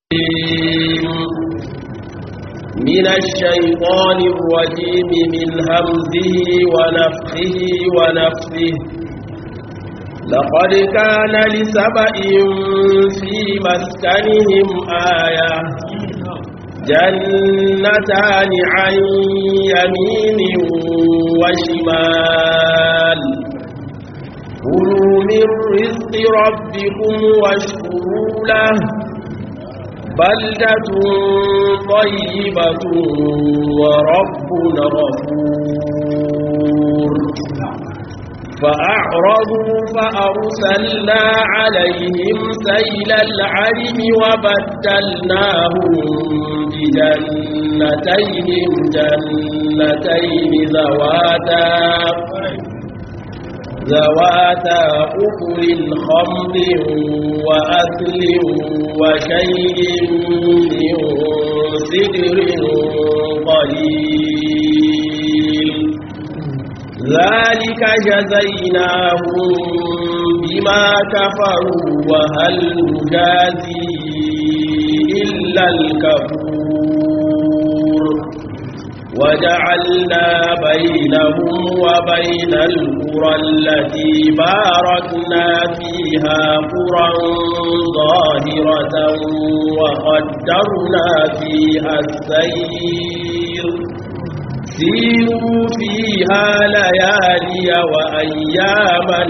من الشيطان الرجيم من همزه ونفخه ونفثه. لقد كان لسبإ في مسكنهم آية جنتان عن يمين وشمال كلوا من رزق ربكم واشكروا له بلدة طيبة ورب غفور. فأعرضوا فأرسلنا عليهم سيل العرم وبدلناهم بجنتين ذواتا أكل خمط وأثل وشيء من سدر قليل ذلك جزيناهم بما كفروا وهل نجازي إلا الكفور. وجعلنا بينهم وبين القرى التي باركنا فيها قرى ظاهرة وقدرنا فيها السير سيروا فيها ليالي وأياما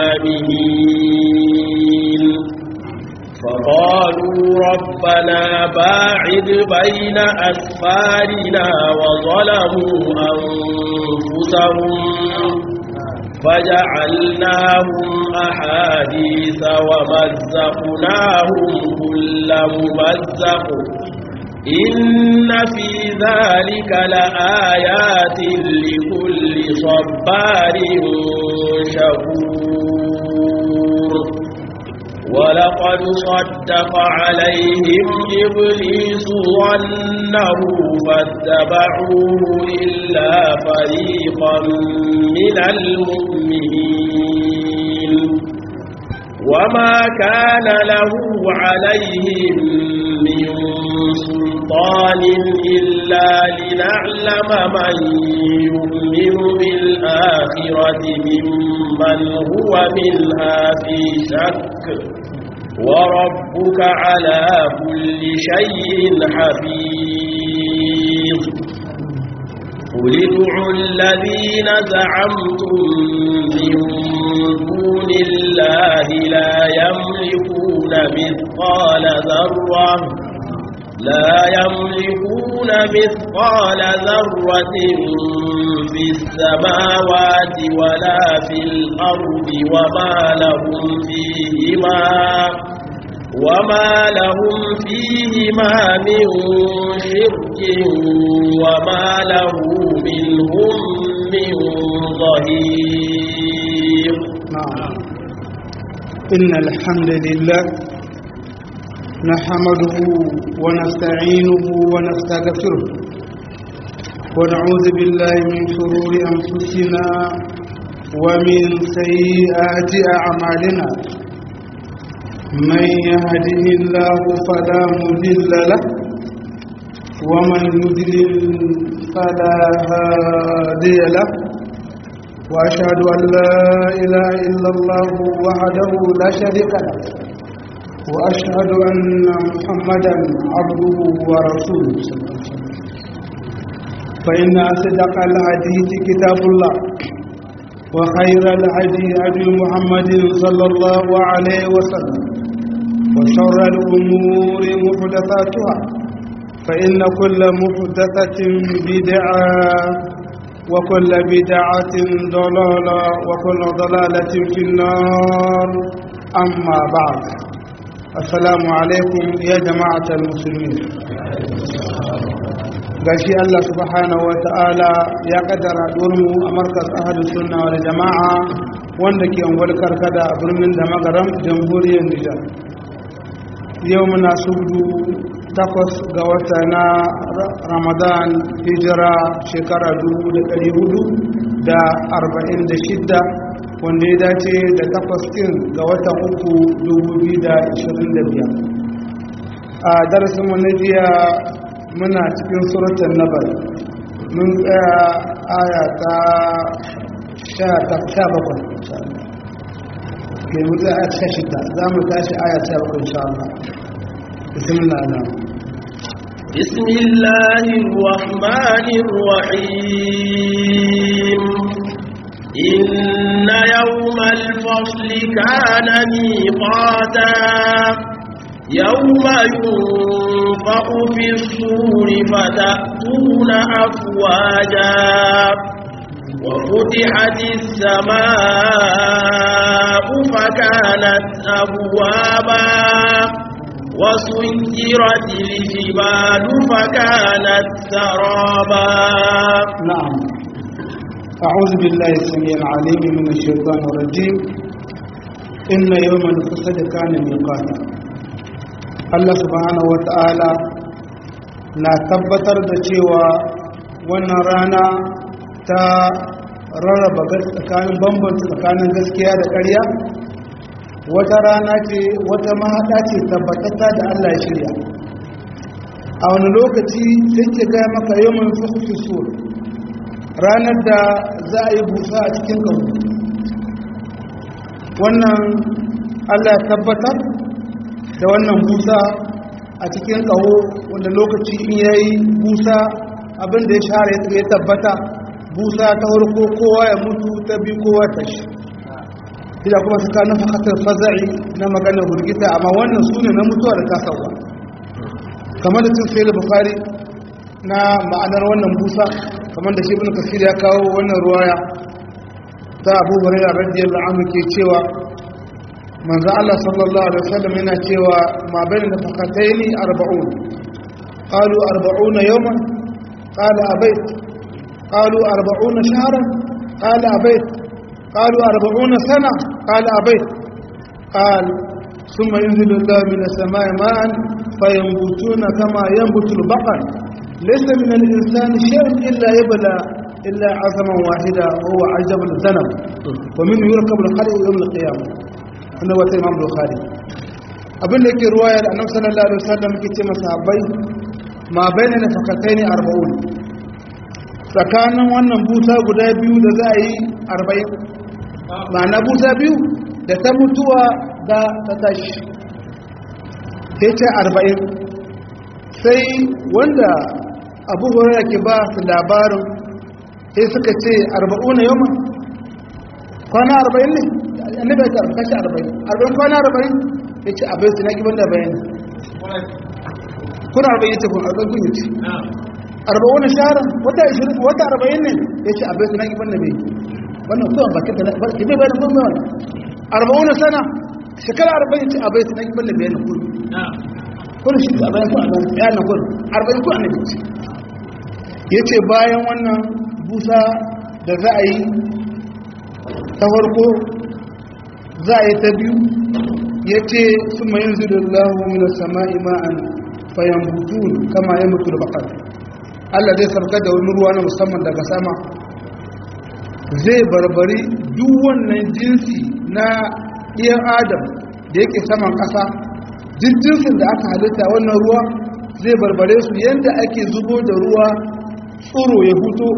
آمنين. فقالوا ربنا باعد بين أسفارنا وظلموا أنفسهم فجعلناهم أحاديث ومزقناهم كل ممزق إن في ذلك لآيات لكل صبار شكور. ولقد صدق عليهم إبليس ظنه فاتبعوه إلا فريقا من المؤمنين وما كان له عليهم من سلطان إلا لنعلم من يؤمن بالآخرة ممن هو منها في شك وربك على كل شيء حفيظ. قل ادعوا الذين زعمتم من دون الله لا يملكون مثقال ذرة في السماوات ولا في الأرض وما لهم فيهما من شرك وما له منهم من ظهير. إن الحمد لله نحمده ونستعينه ونستغفره ونعوذ بالله من شرور أنفسنا ومن سيئات أعمالنا. من يهده الله فلا مضل له ومن يضلل فلا هادي له وأشهد أن لا إله إلا الله وحده لا شريك له وأشهد أن محمدا عبده ورسوله. فإن أصدق الحديث كتاب الله وخير الهدي هدي محمد صلى الله عليه وسلم وشر الأمور محدثاتها فإن كل محدثة بدعة وكل بدعة ضلالة وكل ضلالة في النار. أما بعد السلام عليكم يا جماعة المسلمين. gashi Allah subhanahu wa ta'ala ya kaddara durmu a markaz ahlus sunna wal jama'a wanda ke ungwar karkada a birnin da magaram jamhuriyar Nijar. Yau muna subdu 8 ga wata na Ramadan hijira shekara 1446 wanda ya dace da 8 ga watan 3 2025. a darasinmu na jiya muna cikin suratun nabar mun tsaya aya ta 17 ke mutu aya ta 16 za mu tashi aya ta 17 insha Allah bismillah ala بسم الله الرحمن الرحيم إن يوم الفصل كان ميقاتا يوم ينفخ في الصور فتأتون أفواجا وفتحت السماء فكانت أبوابا وسيرت الجبال فكانت سرابا. نعم. أعوذ بالله السميع العليم من الشيطان الرجيم. إن يوم الفصل كان ميقاتا. Allah subhanahu wata'ala na tabbatar da cewa wannan rana ta rarraba tsakanin bambanta tsakanin gaskiya da ƙarya wata rana ce wata mahaɗa ce tabbatatta da Allah ya shirya. A wani lokaci sai ke gaya maka yawan fukutu sur ranar da za a yi busa a cikin ƙaho. Wannan Allah ya tabbatar da wannan busa a cikin ƙaho wanda lokaci in ya yi busa abinda ya share ya tabbata busa ta farko kowa ya mutu ta biyu kowa ta shi ila kuma suka nufa hatar faza'i na maganar burgita amma wannan su ne na mutuwa da tasawa kamar da cikin da bukari na ma'anar wannan busa kamar da shi ibn kasir ya kawo wannan ruwaya ta abu hurairah radiyallahu anhu ke cewa manzo Allah sallallahu alaihi wasallam yana cewa ma bayna nafaqataini 40 qalu 40 yawman qala abayt qalu 40 shahran qala abayt qalu 40 sana qala abayt qal thumma yanzilu Allah min as-samaa'i ma'an fayanbutuna kama yanbutu al-baqar laysa min al-insani shay'un illa yabla illa 'azaman wahida wa huwa 'ajab al-dhanab wa min yurkabu al-khalqu yawm al-qiyamah wanda wata imam bukhari abin da yake ruwaya da annabi sallallahu alaihi wasallam yake ce masahabai ma bayna nafaqataini 40 tsakanin wannan busa guda biyu da za a yi 40 ma'ana busa biyu da ta mutuwa da ta tashi sai ce 40 sai wanda abu hurairah ke ba su labarin sai suka ce 40 yawma kwana 40 ne annabi ya kashi 40 kwana 40 yace abai su na giban da bayani kuna 40 yace kun 40 kun yace 40 shahran wata 20 wata 40 ne yace abai su na giban da bayani wannan kuma bakin da barki bai bayani kun bayani 40 sana shekara 40 yace abai su na giban da bayani kun shi abai ku abai ya na kun 40 ku annabi yace bayan wannan busa da za a yi ta farko za a yi ta biyu ya ce su mai yanzu da lahu mina sama'i ma'an fayan butun kama ya mutu da bakar Allah zai sarka da wani ruwa na musamman daga sama zai barbari duk wannan jinsi na ɗiyan adam da yake saman ƙasa duk jinsin da aka halitta wannan ruwa zai barbare su yadda ake zubo da ruwa tsoro ya huto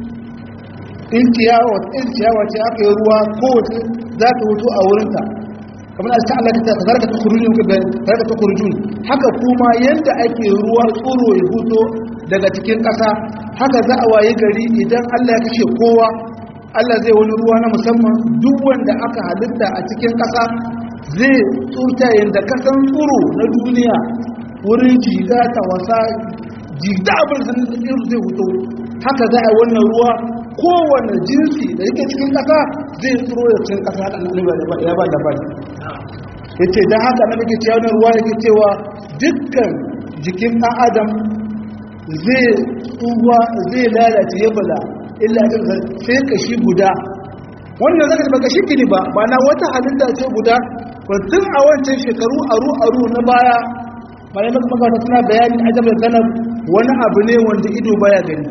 in ciyawa ce aka yi ruwa kowace za ta hutu a wurinta kamar a cikin Allah ta zarka ta kurjun haka kuma yadda ake ruwa tsoro ya hutu daga cikin ƙasa haka za a waye gari idan Allah ya kashe kowa Allah zai wani ruwa na musamman duk wanda aka halitta a cikin ƙasa zai tsurta yadda kasan tsoro na duniya wurin jiga ta wasa jigda abin zai hutu haka za a yi wannan ruwa kowane jinsi da yake cikin ƙasa zai tsoro da cikin ƙasa ya ba da bari ya ce don haka na muke cewa ruwa yake cewa dukkan jikin ɗan adam zai tsuwa zai lalace ya bala illa sai kashi guda wannan zaka ba kashi gini ba na wata halitta ce guda tun a wancan shekaru aru na baya bayan magana suna bayani ajabar ganar wani abu ne wanda ido baya gani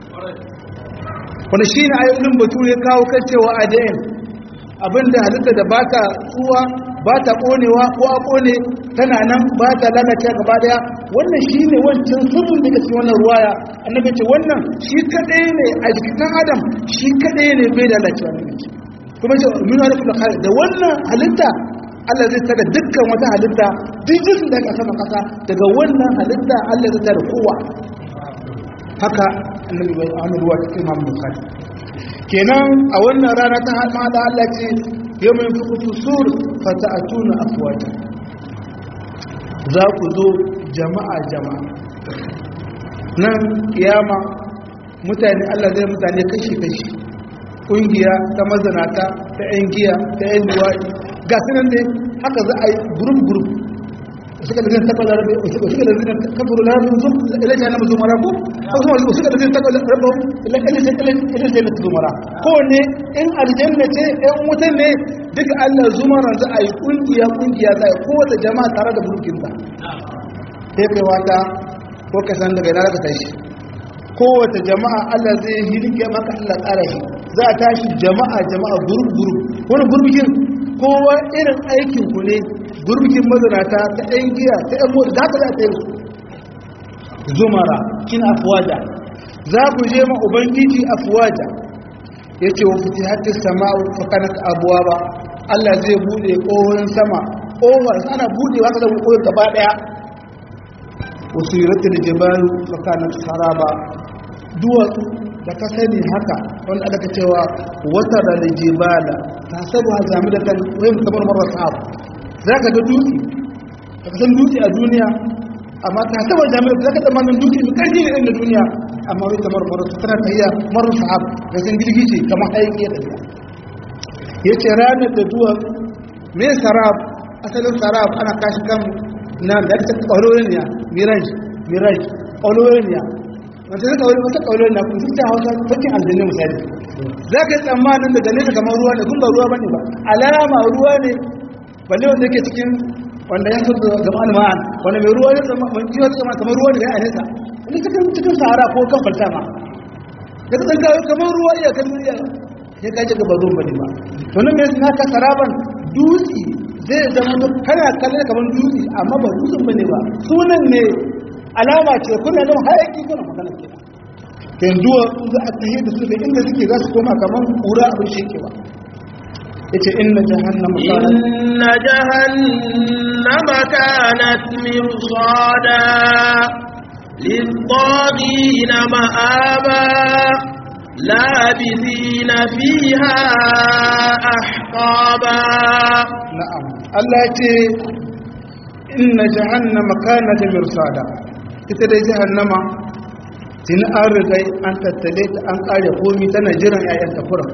wanda shi ne ayyukan batu ya kawo kan cewa ADN abinda halitta da ba ta tsuwa ba ta konewa ko a kone tana nan ba ta lalace gaba daya wannan shine wancan sirrin daga cikin wannan ruwaya annabi ce wannan shi kadai ne a jikin dan adam shi kadai ne bai da lalacewa ne kuma ce min wani kullu khair da wannan halitta Allah zai tada dukkan wata halitta duk jinsin da aka sama kasa daga wannan halitta Allah zai tada kowa haka annabi bai annabi wa cikin Imam Bukhari kenan a wannan rana ta hada Allah ce yawma yanfuku sur fata'atuna afwaja za ku zo jama'a nan kiyama mutane Allah zai mutane kashi kungiya ta mazanata ta yan giya ta yan luwaɗi ga sunan dai haka za a yi gurup suka da zai taɓa larabe suka da zai kafuru larabe sun ilaji hannun zumara ko suka da zai taɓa larabe ilaji hannun zumara kowane in aljanna ce yan wutan ne duka Allah zumara za a yi kungiya za a yi kowace jama'a tare da burkinta sai kai wata ko ka san daga yana ka tashi kowace jama'a Allah zai hirge maka Allah tsara shi za a tashi jama'a gurub wani gurbikin kowa irin aikin ku ne gurbikin mazanata ta ɗan giya ta ɗan mota za ka za ta yi zumara kin afuwaja za ku je ma ubangiji afuwaja ya ce wa fiti hatta sama'u fakanak abuwa ba Allah zai buɗe ƙohorin sama ƙohar ana buɗewa ka zama ƙohar gaba ɗaya wasu yi rattun jibalu fakanak saraba duwatsu da ka sani haka wanda aka cewa wata da jibala ta sabu ha zami da kan wayin kamar marar sahab za ka ga dutse ka san dutse a duniya amma ta sabu jami'a za ka zama dutse mai karfi ne da duniya amma wai kamar marar tana tahiya marar sahab da san girgije kamar aiki ya tafiya ya ce ranar da duwatsu me sarab asalin sarab ana kashi kan na da ta ƙwarorin ya mirage ƙwarorin ya wata zai kawai wata kawai na kuma ta hausa fakin aljanna misali za ka yi tsammanin daga nesa kamar ruwa ne kun ba ruwa bane ba alama ruwa ne balle wanda yake cikin wanda ya so zama alma'an wanda mai ruwa ne kamar ruwa ne a nesa wanda cikin sahara ko kan falta ma da ka tsanka kamar ruwa iya kan duniya ya kaje gaba ruwan bane ba to nan mai suna ka saraban dutse zai zama kana kallon kamar dutse amma ba dutsen bane ba sunan ne alama ce kuna nan hayaki kuna magana ke yanzu za a tahi da su da inda suke za su koma kaman kura abin shekewa yace inna jahannama kanat mirsada lit-taghina ma'aba labithina fiha ahqaba na'am Allah yace inna jahannama kanat mirsada ita dai jahannama tun an rigai an tattale ta an kare komi tana jiran yayan ta kuran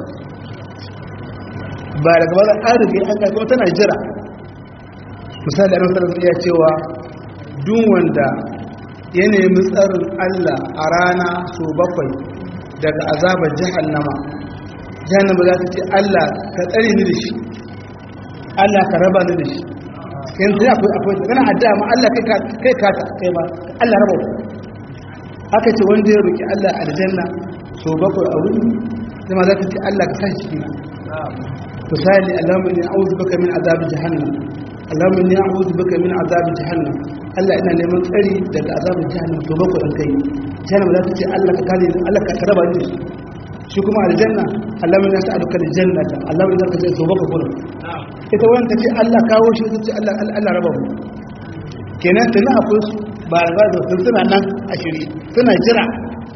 ba daga bada an rigai an kare kuma tana jira misali a nasarar iya cewa duk wanda ya nemi tsarin Allah a rana so 7 daga azabar jahannama za ta ce Allah ka tsare ni da shi Allah ka raba ni da shi yanzu akwai kana addu'a ma Allah kai kata kai ba Allah raba ku haka ce wanda ya roki Allah aljanna so 7 a wuri kuma za ka ce Allah ka sashi cikin misali Allahumma inni a'udhu bika min azab jahannam Allahumma inni a'udhu bika min azab jahannam Allah ina neman tsari daga azab jahannam so 7 dan kai jahannam za ta ce Allah ka kare ni Allah ka raba ni shi kuma aljanna Allahumma inni as'aluka aljannata Allahumma inni as'aluka so 7 gurin ita wani ta ce Allah kawo shi ta ce Allah raba mu kenan tana akwai su ba da sun suna nan a shiri suna jira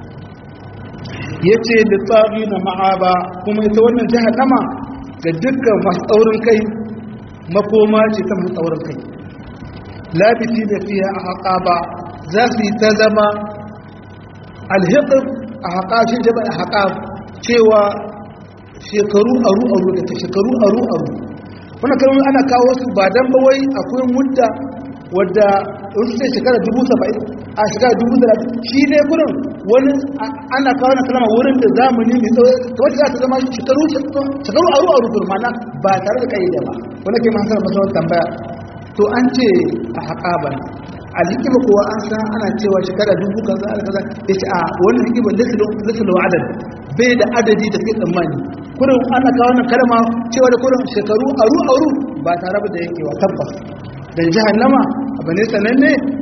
ya ce da tsari na ma'aba kuma ita wannan jahannama ga dukkan masu tsaurin kai makoma ce ta masu tsaurin kai labiti da fiye a haƙa ba za su yi ta zama alhiƙar a haƙa shi jaba a haƙa cewa shekaru aru-aru da ta shekaru aru-aru wannan kalmomi ana kawo su ba dan bawai akwai mudda wadda wasu sai shekara 70 a shekara 30 shi ne gurin wani ana kawo na kalama wurin da zamani mai tsawo ta wacce za ta zama shekaru aru gurmana ba tare da kayyade ba wanda ke masu masawar tambaya to an ce a haƙaban a hikima kowa an san ana cewa shekara 1000 kaza kaza ya ce a wannan hikimar lissalu adad bai da adadi da kai tsammani kurin ana kawo na kalma cewa da kurin shekaru aru ba tare da yankewa tabbas dan jahannama abu ne sananne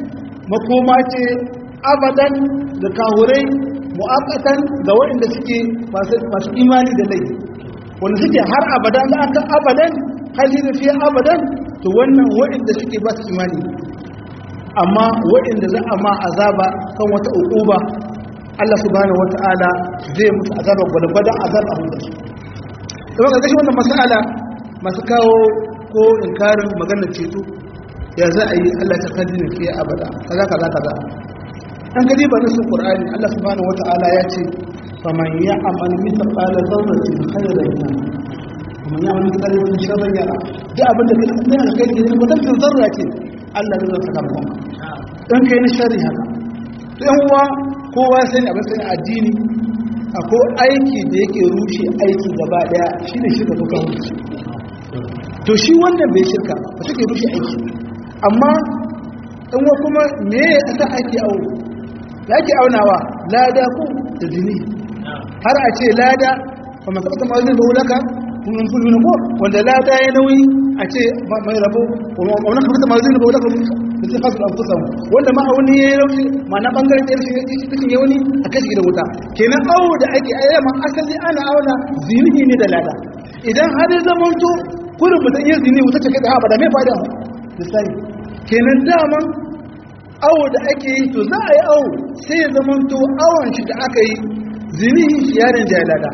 makoma ce abadan da kahurai mu'akkatan ga waɗanda suke masu imani da laifi wanda suke har abadan da aka abadan hali da fiye abadan to wannan waɗanda suke ba su imani amma waɗanda za a ma azaba kan wata uquba Allah subhanahu wata'ala zai musu azaba gwalgwadon azaba a hundarsu kuma ga gashi wannan mas'ala masu kawo ko inkarin maganar ceto ya za a yi Allah ta kaddina fiye abada kaza kaza kaza an gadi ba nasu qur'ani Allah subhanahu wata'ala ya ce faman ya'mal mithqala dharratin khayran yara faman ya'mal mithqala dharratin sharran yara da abinda kai ne kai ne mutum zarra ce Allah zai saka maka dan kai ne sharri haka dan uwa kowa sai abin sai addini akwai aiki da yake rushe aiki gaba daya shine shirka ko kafirci to shi wannan bai shirka ba take rushe aiki amma dan uwa kuma me yasa ake aure yake aunawa lada ko da zini har a ce lada kuma ka kuma zai zo laka kun fulun ko wanda lada ya nauyi a ce mai rabo wannan kuma ta mazin da laka da sai fasu anfusan wanda ma auni ya raushi ma na bangaren da shi yake cikin yauni a kashi gidan wuta kenan awo da ake ayyama asali ana auna zini ne da lada idan har ya zama to kullum mutum ya zini wuta take da abada mai fada misali kenan daman awo da ake yi to za a yi awo sai ya zama to awon shi da aka yi zini yarin jalada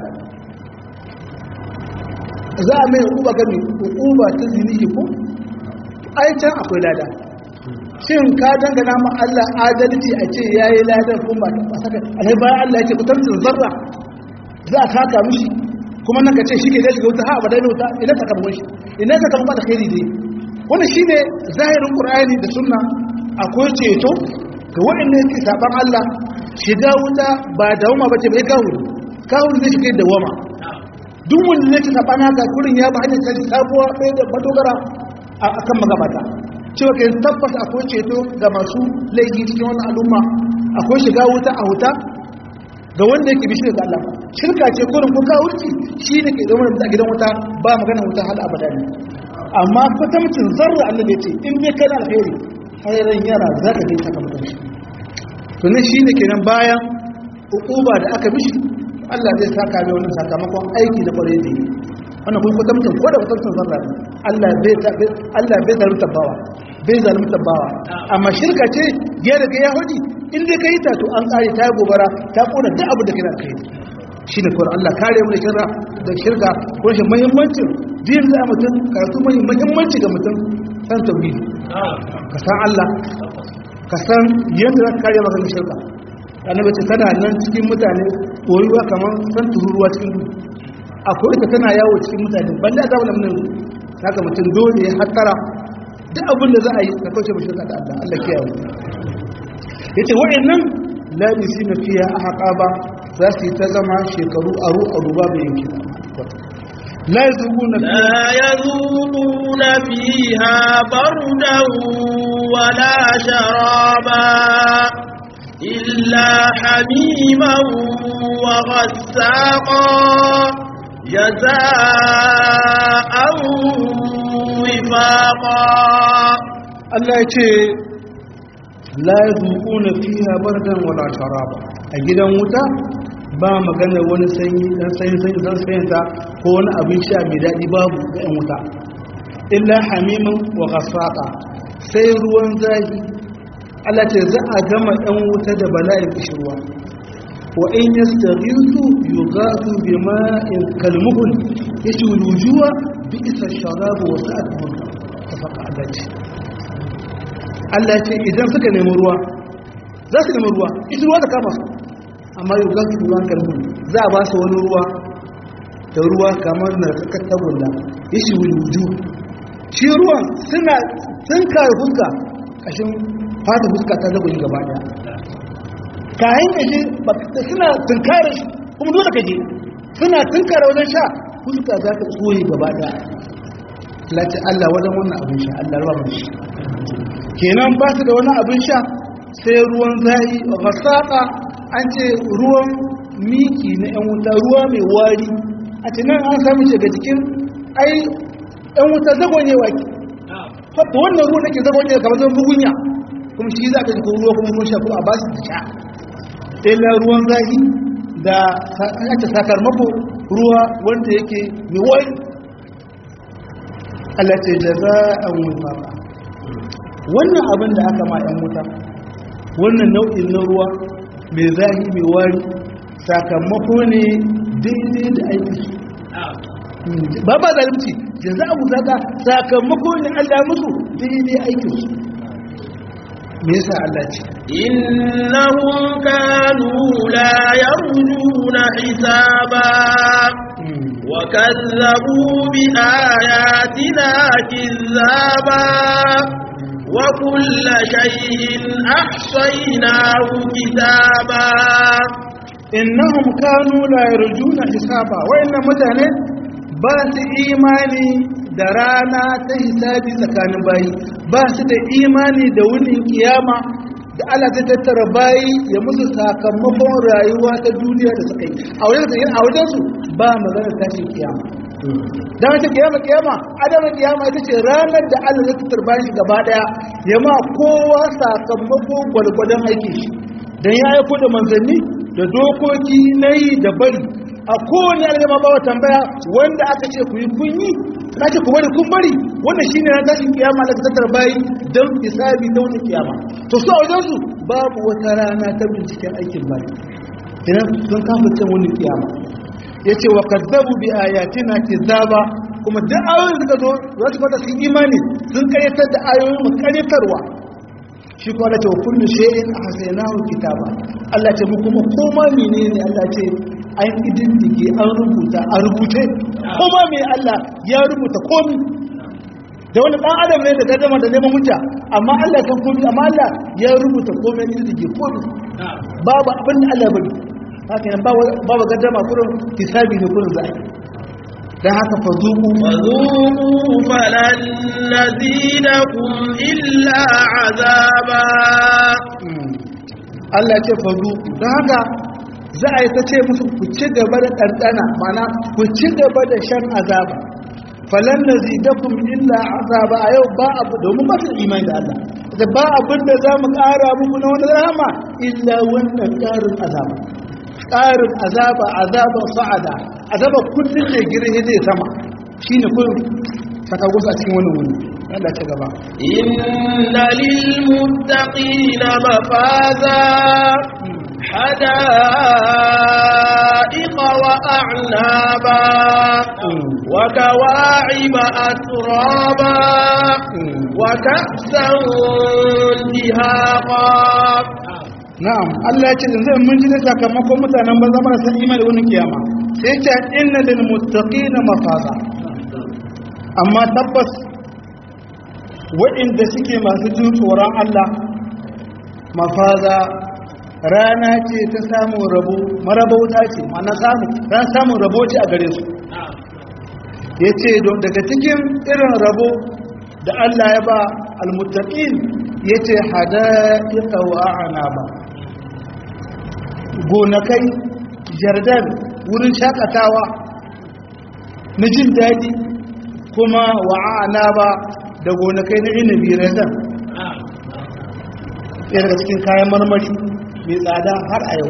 za a mai hukuba gami hukuba ta zini ko ai can akwai lada shin ka dangana ma Allah adalci a ce yayi ladan kuma ba saka alai bayan Allah yake kutantin zarra za a kaka mishi kuma nan ka ce shi ke da shiga wuta ha ba dai wuta ina ka karbo shi ina ka karbo da khairi dai wannan shine zahirin Qur'ani da sunna akwai ceto ga waɗanda yake saban Allah shiga wuta ba dawama bace bai kawo zai shiga dawama duk wanda yake saban haka kurin ya ba hanyar sai sabuwa bai da madogara akan magabata cewa kai tabbas akwai ceto ga masu laifi cikin wannan al'umma akwai shiga wuta a wuta ga wanda yake bi shirka Allah shirka ce kurin ko kawurci shi ne ke zama da gidan wuta ba magana wuta hal abada ne amma fatamcin zarra Allah ya ce in bai kana alheri hayran yara zaka dai sakamakon shi to ne shine kenan bayan ukuba da aka mishi Allah zai saka mai wannan sakamakon aiki da kware da yi wannan kun fatamcin ko da fatamcin zarra Allah bai zalunta bawa bai zalunta bawa amma shirka ce ya daga yahudi in dai kai ta to an kare ta gobara ta kona duk abu da kana kai shine ko Allah kare mu da shirka ko shi muhimmancin din da mutum karatu muhimmanci ga mutum san tauhidi ka san Allah ka san yadda za ka kare maka shirka annabi ce tana nan cikin mutane koyuwa kamar san tururuwa cikin duhu akwai ta tana yawo cikin mutane balle a zamanin nan haka mutum dole ya hattara duk abin da za a yi ka kauce shirka da Allah Allah kiyaye yace wa'annan la yusina fiha ahqaba za su yi ta zama shekaru aru babu yanki la yazuna fiha bardan wala sharaba illa hamiman wa ghassaqa jazaa'an wifaqa Allah yace la yazuna fiha bardan wala sharaba a gidan wuta ba magana wani sanyi dan sanyin ta ko wani abin sha mai dadi babu ga yan wuta illa hamiman wa ghassaqa sai ruwan zafi Allah ce za a gama yan wuta da bala'in kishirwa wa in yastaghiithu yughathu bima'in kalmuhul yashwi wujuha bi'sa ash-sharab wa sa'at murta tafaqa Allah ce idan suka nemi ruwa za su nemi ruwa ita ruwa ta kama su amma yau gasu ruwan kalmun za a ba su wani ruwa da ruwa kamar na kakar gulla ya shi wuju shi ruwan suna sun kare fuska kashin fata fuska ta zagoyi gaba daya kayan kashi suna tunkare shi kuma dole ka je suna tunkare wajen sha fuska za ta tsoye gaba daya lati Allah wajen wannan abin sha Allah ruwa mun shi kenan ba su da wani abin sha sai ruwan zai gasaka an ce ruwan miki na yan wuta ruwa mai wari a ce nan an sami shiga cikin ai yan wuta zagonye waki hatta wannan ruwa nake zagonye kamar zan bugunya kuma shi za ka ji ruwa kuma mun sha kuma a ba su ta sha illa ruwan zahi da aka sakamako ruwa wanda yake mai wai Allah ce jaza'an wifaqa wannan abin da aka ma yan wuta wannan nau'in na ruwa mai zahi mai wari sakamako ne daidai da aiki ba ba zalimci jaza'an wifaqa sakamako ne Allah musu daidai aikin su me yasa Allah ce innahum kanu la yarjuna hisaba wa kazzabu bi ayatina kizzaba wa kulla shay'in ahsaynahu kitaba innahum kanu la yarjuna hisaba wa inna mutane ba su imani da rana ta hisabi tsakanin bayi ba su da imani da wunin kiyama da Allah ta tattara bayi ya musu sakamakon rayuwa ta duniya da suka yi a wajen su ba magana tashin kiyama dan wata kiyama adama kiyama ita ce ranar da Allah ya tattara bayi gaba daya ya ma kowa sakamakon gwalgwadon aiki shi dan ya aiko da manzanni da dokoki nayi da bari a kowane alama ba wa tambaya wanda aka ce ku yi kunyi na ce ku bari kun bari wannan shine ran tashin kiyama da tattar bayi don hisabi da wani kiyama to su a wajen su babu wata rana ta binciken aikin bayi idan sun kafa cin wani kiyama yace wa kadzabu bi ayatina kizaba kuma duk ayoyin suka zo za su fada su imani sun karyatar da ayoyin mu karyatarwa shi kuma Allah ce wa kullu shay'in ahsaynahu kitaba Allah ce mu kuma koma menene Allah ce an idindige an rubuta a rubuce kuma mai Allah ya rubuta komi da wani ɗan adam ne da gaddama da neman hujja amma Allah kan komi amma Allah ya rubuta komi ya idindige komi babu abin da Allah bari haka nan babu gaddama kurin hisabi ne kurin zai dan haka fazuku falan nazidakum illa azaba Allah ce fazuku dan haka za a yi ta ce musu ku ci gaba da ɗanɗana mana ku ci gaba da shan azaba falan na zidakun illa azaba a yau ba abu domin ba su imani da Allah da ba abin da za mu ƙara muku na wani rama illa wannan ƙarin azaba azaba sa'ada azaba kullum ne girhe zai sama shi ne kun saka gusa a cikin wannan wuni Allah ta gaba inna lil muttaqina mafaza حدائق وأعنابا وكواعب أترابا وكأسا دهاقا na'am Allah ya ce zai mun ji sakamakon mutanen banza marasa imani da wannan kiyama sai ce inna lil muttaqina mafaza amma tabbas waɗanda suke masu jin tsoron Allah mafaza rana ce ta samun rabo marabauta ce mana ran samun rabo ce a gare su ya ce daga cikin irin rabo da Allah ya ba almuttaqin ya ce hada'iqa wa a'naba gonakai jardan wurin shakatawa na jin daɗi kuma wa a'naba da gonakai na inabi razan daga cikin kayan marmari mai tsada har a yau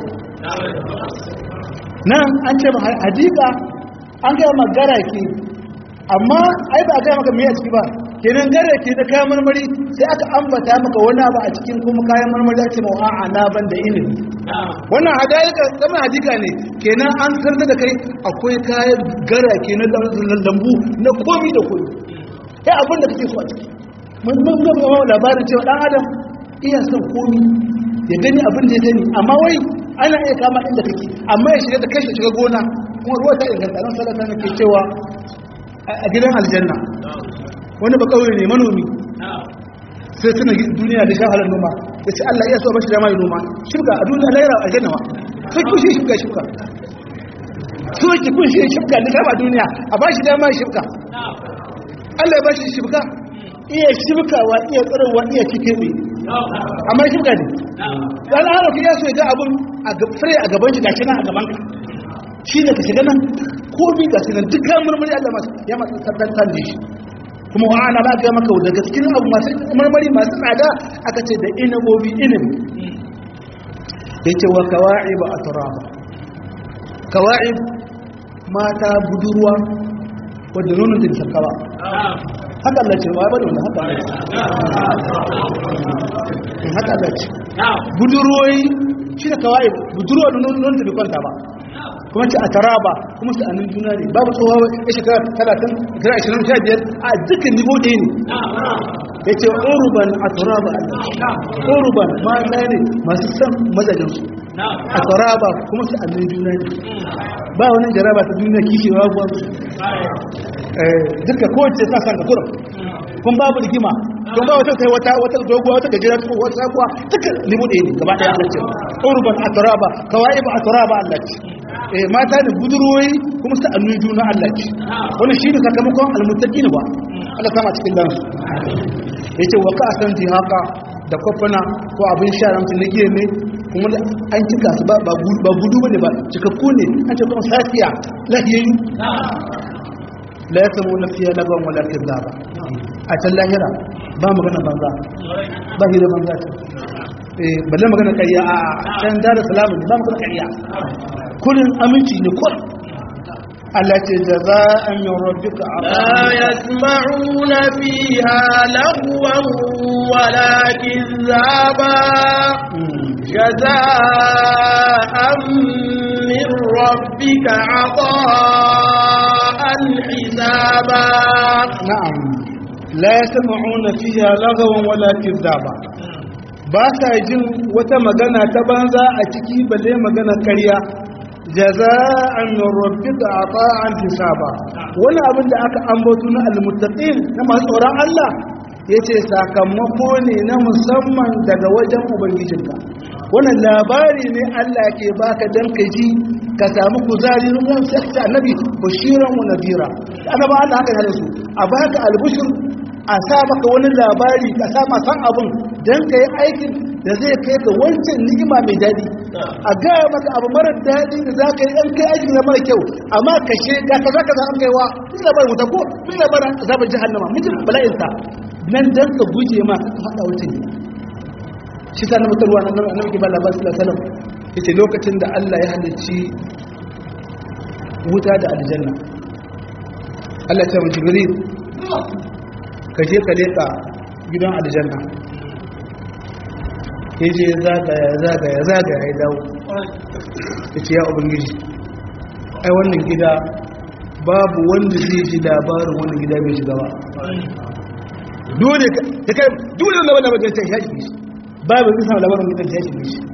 nan an ce hadika an gaya magara ke amma ai ba a gaya maka mai a ciki ba kenan gara ke da kayan marmari sai aka ambata maka wani abu a cikin kuma kayan marmari ake mawa'a na ban da ilimi wannan hadika zama hadika ne kenan an sarda da kai akwai kayan gara ke na lambu na komi da komi ya abin da kake so a ciki mun gaba labarin cewa dan adam iya son komi ya gani abin da ya gani amma wai ana iya kama inda kake amma ya shiga da kai shiga gona kuma ruwa ta inganta nan salata ne ke cewa a gidan aljanna wani ba kauye ne manomi sai suna duniya da shahalar noma ya ce Allah iya so ba shi da mai noma shirka a duniya laira a jannawa sai kun shi shirka so ki kun shi shirka da kama duniya a ba shi da mai shirka Allah ya ba shi shirka iya shirkawa iya tsarawa iya cikebe amma shirka ne dan harafi ya so ya ga abun a fure a gaban shi gashi nan a gaban ka shi ne ka shiga nan ko bi gashi nan dukkan murmuri Allah ya masa tattan da shi kuma wa'ana ba ga maka daga cikin abu masu marmari masu tsada aka ce da inabobi inabi yace wa kawa'ib atraba kawa'ib mata budurwa wadda nonon da sakawa haka Allah ce wa bada wannan haka Allah ce budurwoyi shi da kawai budurwa da nonon da kwanta ba kuma ce a taraba kuma su annan juna ne babu tsohuwa ya shekara 30 shekara 25 a dukkan nivo ɗaya ne ya ce uruban a taraba Allah uruban mata ne masu san mazajensu a taraba kuma su annan juna ne ba wani jaraba ta duniya kishewa kuwa duka kowace sa san ka kurum kun babu rigima kun ba wata kai wata doguwa wata gajera ko wata sakuwa duka limu ɗaya ne gaba ɗaya Allah ce urban atraba kawaiba atraba Allah ce mata da budurwoyi kuma su annu juna Allah ce wannan shine sakamakon almuttaqin ba Allah sama cikin dan yace wa ka asanti haka da kofuna ko abin sha ran tun nige ne kuma an cika su ba gudu bane ba cikakku ne an ce kuma safiya lahiyayi la yasamuna fiha lagan wala kizaba a can lahira ba magana banza ba hira banza ce balle magana ƙarya a can da salamu ba magana ƙarya kullun aminci ne kullun Allah ce jaza'an min rabbika la yasma'una fiha lagwan wala kizaba jaza'an min rabbika 'ata'an hisaba na'am la yasma'una fiha lagwan wala kizaba ba sa jin wata magana ta banza a ciki balle magana ƙarya jaza'an min rabbika ata'an hisaba wani abin da aka ambato na almuttaqin na masu tsoron Allah yace sakamako ne na musamman daga wajen ubangijinka wannan labari ne Allah ke baka dan ka ji ka samu kuzari ruwan sai annabi bashiran wa nadira annaba Allah haka hada su a baka albushir a sa maka wani labari ka sa ma san abun dan kai aikin da zai kai ka wancan ni'ima mai dadi a ga maka abu mara dadi da zaka yi dan kai aikin mara kyau amma kashe ga kaza kaza an kaiwa ina bar wuta ko ina bar azabar jahannama mijin bala'in ta nan dan ka guje ma ka fada wuce shi ta nabi tarwa nan annabi ke ba labarin sallallahu alaihi wasallam yace lokacin da Allah ya halicci wuta da aljanna Allah ya ce wa Jibril ka je ka leka gidan aljanna ya je zagaya ya dawo ya ce ya ubangiji ai wannan gida babu wanda zai ji labarin wannan gida mai shiga ba dole da wanda wajen ta shaƙi shi babu zai samu labarin gidan ta shaƙi shi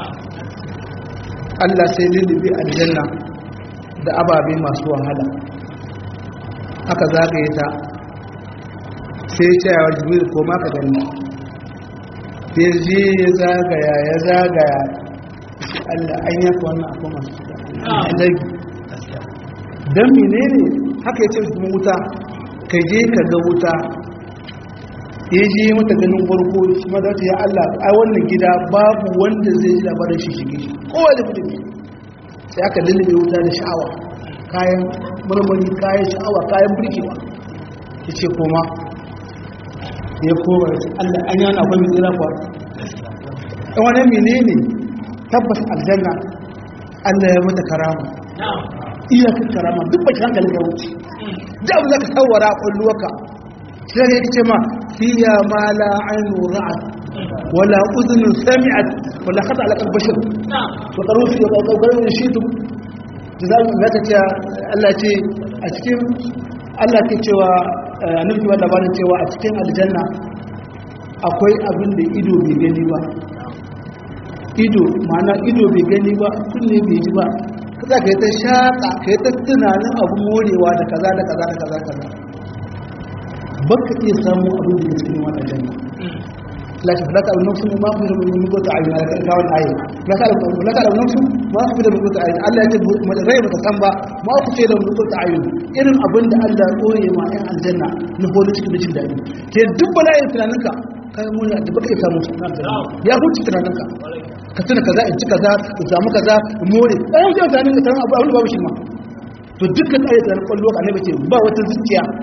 Allah sai lullube aljanna da ababe masu wahala aka zagaye ta sai cewa jibril ko ma ka gani sai je ya zagaya Allah an yafi wannan akwai masu dagi don menene haka ya ce kuma wuta ka je ka ga wuta ya je mata ganin farko shi ma za ta yi Allah ai wannan gida babu wanda zai ji labarin shi shige shi kowa da mutum sai aka lullube wuta da sha'awa kayan marmari kayan sha'awa kayan birkewa ya ce koma ya koma Allah an yana akwai mai tsira kuwa ɗan wani menene tabbas aljanna Allah ya mata karama iyakar karama duk baki hankali ga wuce da abu za ka tsawara a ƙwalluwarka sai ne ce ma fiya ma la ainu ra'ad wala uzunin sami'at wala khata ala qalbashir wa tarufi wa qawqarin shitu da za ka ce Allah ce a cikin Allah ke cewa annabi ba labarin cewa a cikin aljanna akwai abin da ido bai gani ba ido ma'ana ido bai gani ba kunne bai ji ba kaza ka yi ta shaƙa ka yi ta tunanin abin morewa da kaza da kaza da kaza kaza baka iya samun abin da ya cikin wani aljanna laki laka al-nafsu ma fi da mun gota ayi na ka wani ayi laka al-nafsu ma fi da mun gota ayi Allah ya ce rai ba ta san ba ma ku ce da mun gota ayi irin abin da Allah ya koye ma ɗan aljanna na holu cikin da jin daɗi ke duk bala'in tunaninka kai mun da baka iya samu ya huce tunaninka ka tuna kaza in ci kaza in samu kaza in more ɗan yau tunanin ka tunanin abu babu shi ma to dukkan ayyukan kwallo ka annabi ce ba wata zuciya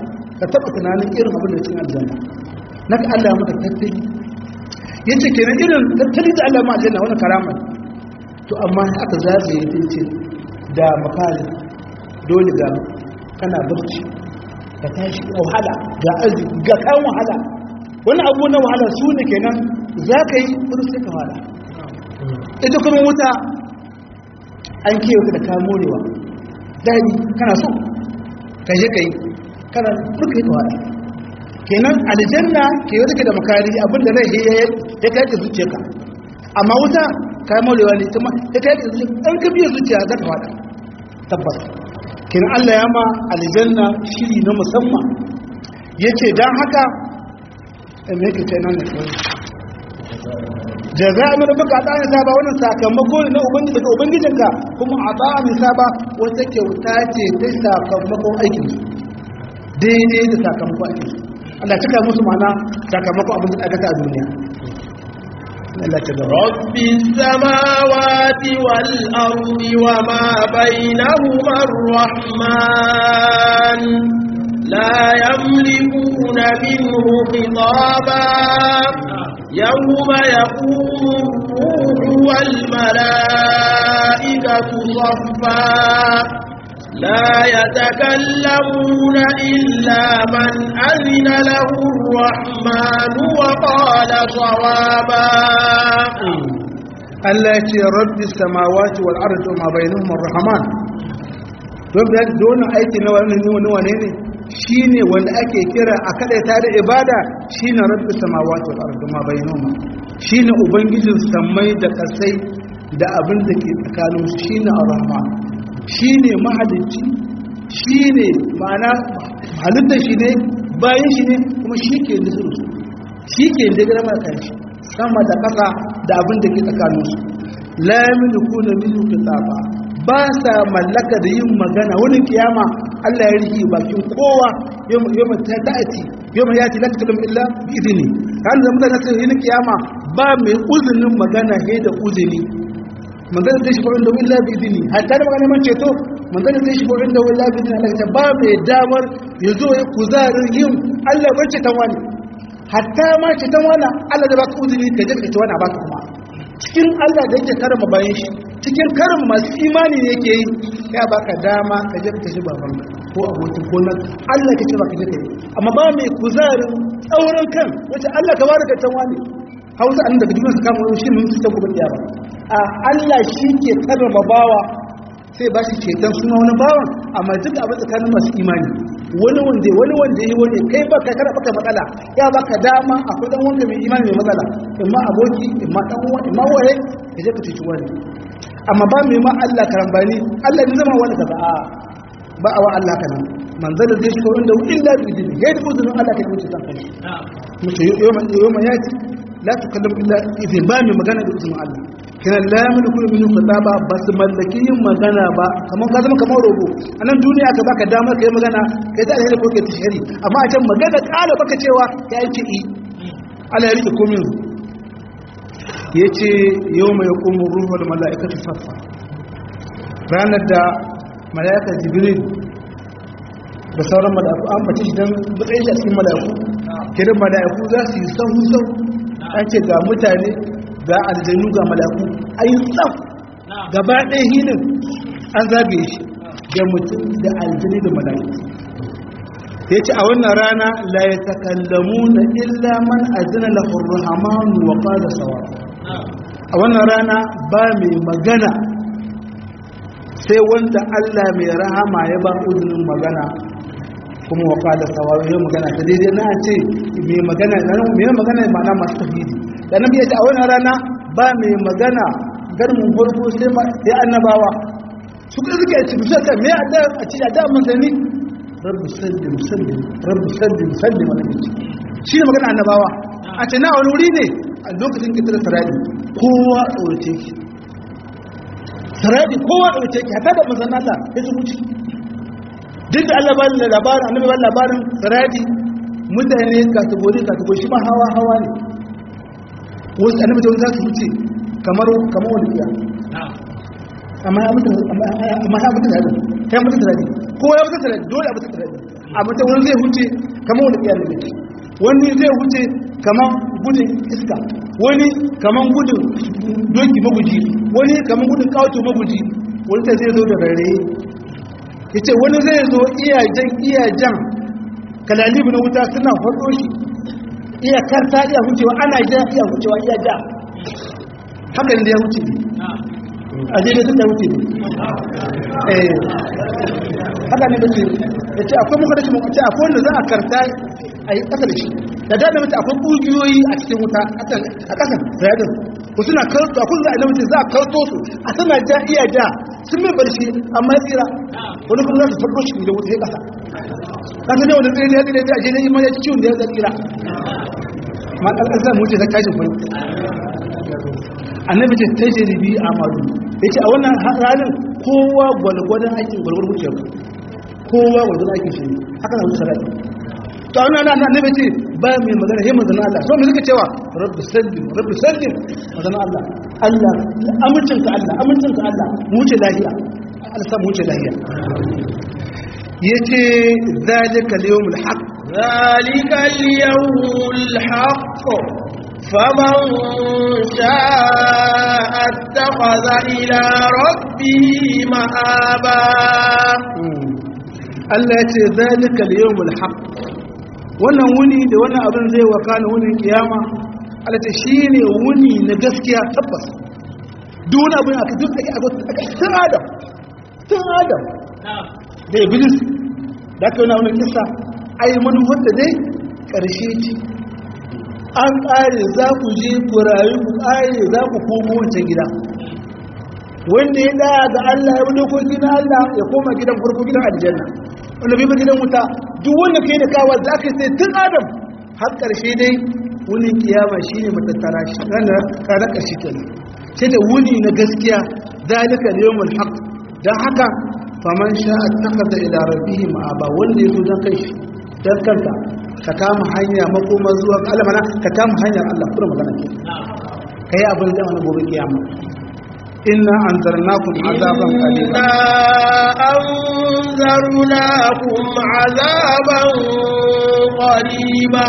ka taba tunanin irin abin da cikin aljanna naka Allah ya maka tattali yace kenan irin tattali da Allah ma aljanna wannan karama to amma aka zabe yace da makali dole ga kana barci ka tashi wahala ga arziki ga kan wahala wannan abu na wahala su ne kenan zaka yi kudu sai ka wahala ita kuma wuta an kewa da ka morewa dadi kana so ka je kai kana duka yi wahala kenan aljanna ke yau take da makari abinda rai ya kai ka zuciya ka amma wuta ka morewa ne kuma ya kai ka zuciya an ka biya zuciya za ka wahala tabbas kenan Allah ya ma aljanna shiri na musamman yace dan haka me yake ce nan ne jazaa'u rabbika ata'ani saba wannan sakamako ne na ubangiji daga ubangijinka kuma ata'ani saba wata kyauta ce ta sakamakon aikin daidai da sakamakon aikin Allah cika musu mana sakamakon abin da aka ta a duniya Allah ta gaba rabbis samawati wal ardi wama bainahuma ar-rahman la yamlikuna minhu khitaba يوم يقوم الروح والملائكة صفا لا يتكلمون إلا من أذن له الرحمن وقال صوابا التي رب السماوات والأرض وما بينهما الرحمن دون أيتي نوانيني shine wanda ake kira a kadaita da ibada shine rabbis samawati wal ardi ma bainahuma shine ubangijin samai da kasai da abin da ke tsakanin su shine ar-rahman shine mahalicci shine ma'ana halitta shi ne bayan shi ne kuma shike da su shike da garma kai sama da kasa da abin da ke tsakanin su la yamlikuna minhu kitaba ba sa mallaka da yin magana wani kiyama Allah ya riki bakin kowa yamma ta da'ati yamma yati la takalam illa bi idni kan da mutane sai yin kiyama ba mai uzunin magana he da uzuni magana ta shi ba inda illa bi idni hatta da magana man ceto magana ta shi ba inda illa bi idni Allah ta ba mai damar yazo ya kuzarin yin Allah bace tan wani hatta ma ce tan wani Allah da baka uzuni ka je ka ci wani baka kuma cikin Allah da yake karama bayan shi cikin karin masu imani ne yake yi ya baka dama ka je ka shi baban ko abokin ko nan Allah ka ce baka je ka yi amma ba mai kuzarin tsaurin kan wace Allah ka baraka tan wani Hausa an daga duniya su kama wani shi mun fita gobe kiyama a Allah shi ke karama bawa sai ba shi ceton suna wani bawan amma duk abin tsakanin masu imani wani wanda yi wani kai baka kada baka matsala ya baka dama akwai dan wanda mai imani mai matsala imma aboki imma dan uwa imma waye ka je ka ci wani amma ba mai ma Allah karambani Allah ne zama wani kaza ba a wa Allah kana manzal da zai shigo inda illa bi idin yayi uzun Allah kai mutu san kai mutu yoma yati la tukallam illa idin ba mai magana da uzun Allah kina la yamliku min khitaba bas mallaki yin magana ba kamar ka zama kamar robo anan duniya ka baka damar kai magana kai da alheri ko kai tashari amma a can magana kala baka cewa ya yi ki Allah ya rike komai yace yawma yaqumu ruhu wal malaikatu saffa ranar da malaika jibril da sauran malaiku an bace shi dan butsaye shi a cikin malaiku kiran malaiku za su yi sahu an ce ga mutane ga aljanu ga malaiku ayi tsaf gaba ɗaya hinin an zagaye shi da mutum da aljani da malaiku yace a wannan rana la yatakallamuna illa man azina lahu ar-rahman wa qala sawab a wannan rana ba mai magana sai wanda Allah mai rahama ya ba uzunin magana kuma wa qala sawab ya magana ta daidai na ce mai magana mai magana ma'ana masu tafidi da nabi ya ce a wannan rana ba mai magana garmun farko sai annabawa su kuma suke ci bisa kan me a ci da manzanni rabbi sallim sallim rabbi sallim sallim alaihi shi ne magana annabawa a ce na wani wuri ne a lokacin kitar sarari kowa tsorace ki sarari kowa tsorace ki hata da mazannata ya su wuce duk da Allah bani da labarin annabi bani labarin sarari mutane kategori shi ma hawa ne wasu annabi da za su wuce kamar wani iya amma ya mutu sarari kowa ya mutu sarari dole a mutu sarari amma ta wani zai huce kamar wani iyalin da wani zai wuce kamar gudun iska wani kamar gudun doki maguji wani kamar gudun kawato maguji wani ta zai zo da rare ya ce wani zai zo iyajen kalalibu na wuta suna faɗo shi iya karta iya wucewa ana ja iya wucewa iya ja haka ne da ya wuce ne a zai da ta wuce ne haka ne da ce ya ce akwai muka da shi mace akwai wanda za a karta a yi ƙasa da shi da da mace akwai ƙugiyoyi a cikin wuta a ƙasan rayadar ku suna karto akwai za a na mace za a karto su a suna ja iya ja sun mai barshi amma ya tsira wani kuma za su farko shi da wuta ya ƙasa kasa ne wanda tsaye da ya tsira a jini ma ya ci ciwon da ya tsira ma ƙasar mu ce ta kashin kwai annabi ce ta jiribi a malu ya ce a wannan ranar kowa gwalgwadon aikin gwalgwadon wuciyar kowa gwalgwadon aikin shi ne haka na wuce raɗi to a wannan annabi ce ba mai magana yi mazana Allah so mai suka cewa rabbi sallim mazana Allah Allah amincinka Allah mu wuce lahiya Allah sa mu wuce lahiya ya ce zalika liyawmul haqq zalika liyawmul haqq فمن شاء اتخذ إلى ربه مآبا Allah ya ce zalika al-yawmul haqq wannan wuni da wannan abin zai wakana wunin kiyama Allah ce shine wuni na gaskiya tabbas duk wani abin aka duk ake tun Adam da Iblis da aka yi wannan kissa ai manufar da dai karshe ce an ƙare za ku je ku rayu ku ƙare za ku komo wancan gida wanda ya daya ga Allah ya dokoki na Allah ya koma gidan farko gidan aljanna wanda bai gidan wuta duk wanda kai da kawa za ka sai tun Adam har ƙarshe dai wunin kiyama shine matattara shi ranar ƙarshe kenan sai da wuni na gaskiya zalika yawmul haqq dan haka faman sha'a takhadha ila rabbihi ma'aba wanda yaso dan kai shi dan kanta ka kama hanya makoma zuwa Allah mana ka kama hanyar Allah kuma magana ke kai abin da wannan gobe kiyama inna anzarnakum azaban qalila anzarnakum azaban qariba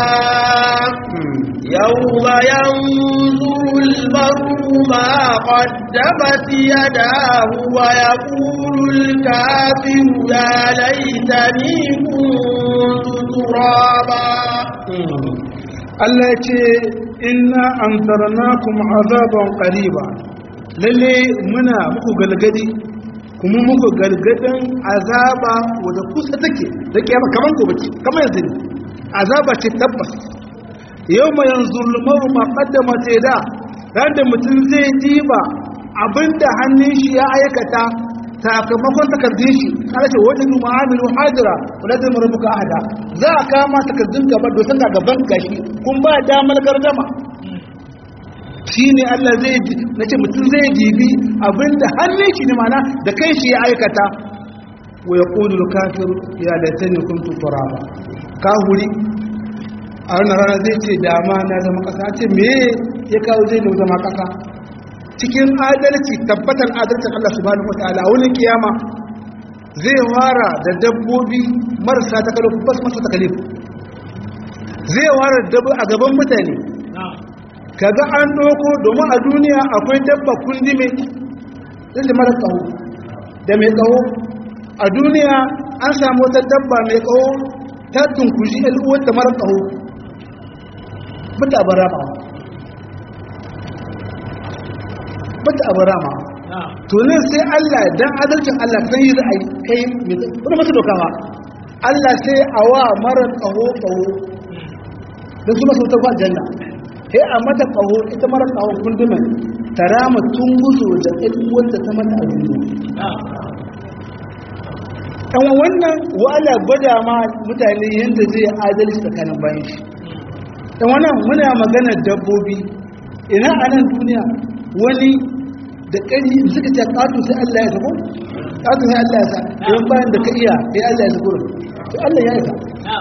yawma yanzuru al-mar'u ma qaddamat yadahu wa yaqulu al-kafiru ya laytani kuntu turaba Allah ya ce inna anzarnakum azaban qariba lalle muna muku galgadi kuma muku galgadin azaba wadda kusa take da kiyama kaman gobe kamar yanzu ne azaba ce tabbas yawma yanzuru maru ma qaddamat yada ran da mutum zai diba abinda hannun shi ya aikata sakamakon takardun shi kana ce wajen mu'amilu hadira wala zai marabuka ahada za a kama takardun gaba dosan ga gaban gashi kun ba damar gardama shine Allah zai nace mutum zai dibi abinda hannun shi ne mana da kai shi ya aikata wa yaqulu al-kafir ya laitani kuntu turaba kahuri a wannan rana zai ce dama na zama kasa ce me ya kawo zai zama kasa cikin adalci tabbatar adalcin Allah subhanahu wataala a wurin kiyama zai fara da dabbobi marasa takalif bas masa takalif zai fara dabba a gaban mutane kaga an doko domin a duniya akwai dabba kundime da mara kaho da mai kaho a duniya an samu wata dabba mai kaho ta tunkushi al'uwar da mara kaho bata barama bata abarama to ne sai Allah dan adalcin Allah sai yi ra'ayi kai wani masa dokawa Allah sai awa mara kaho dan su masu ta janna sai a mata kaho ita mara kaho kundumin tarama tunguzo da ilmuwar da ta mata a duniya dan wannan wala gwada ma mutane yanda zai adalci tsakanin bayan shi dan wannan muna magana dabbobi ina anan duniya wani da ƙari suka ce ƙato sai Allah ya sako ƙato sai Allah ya sa don bayan da ka iya sai Allah ya sako to Allah ya isa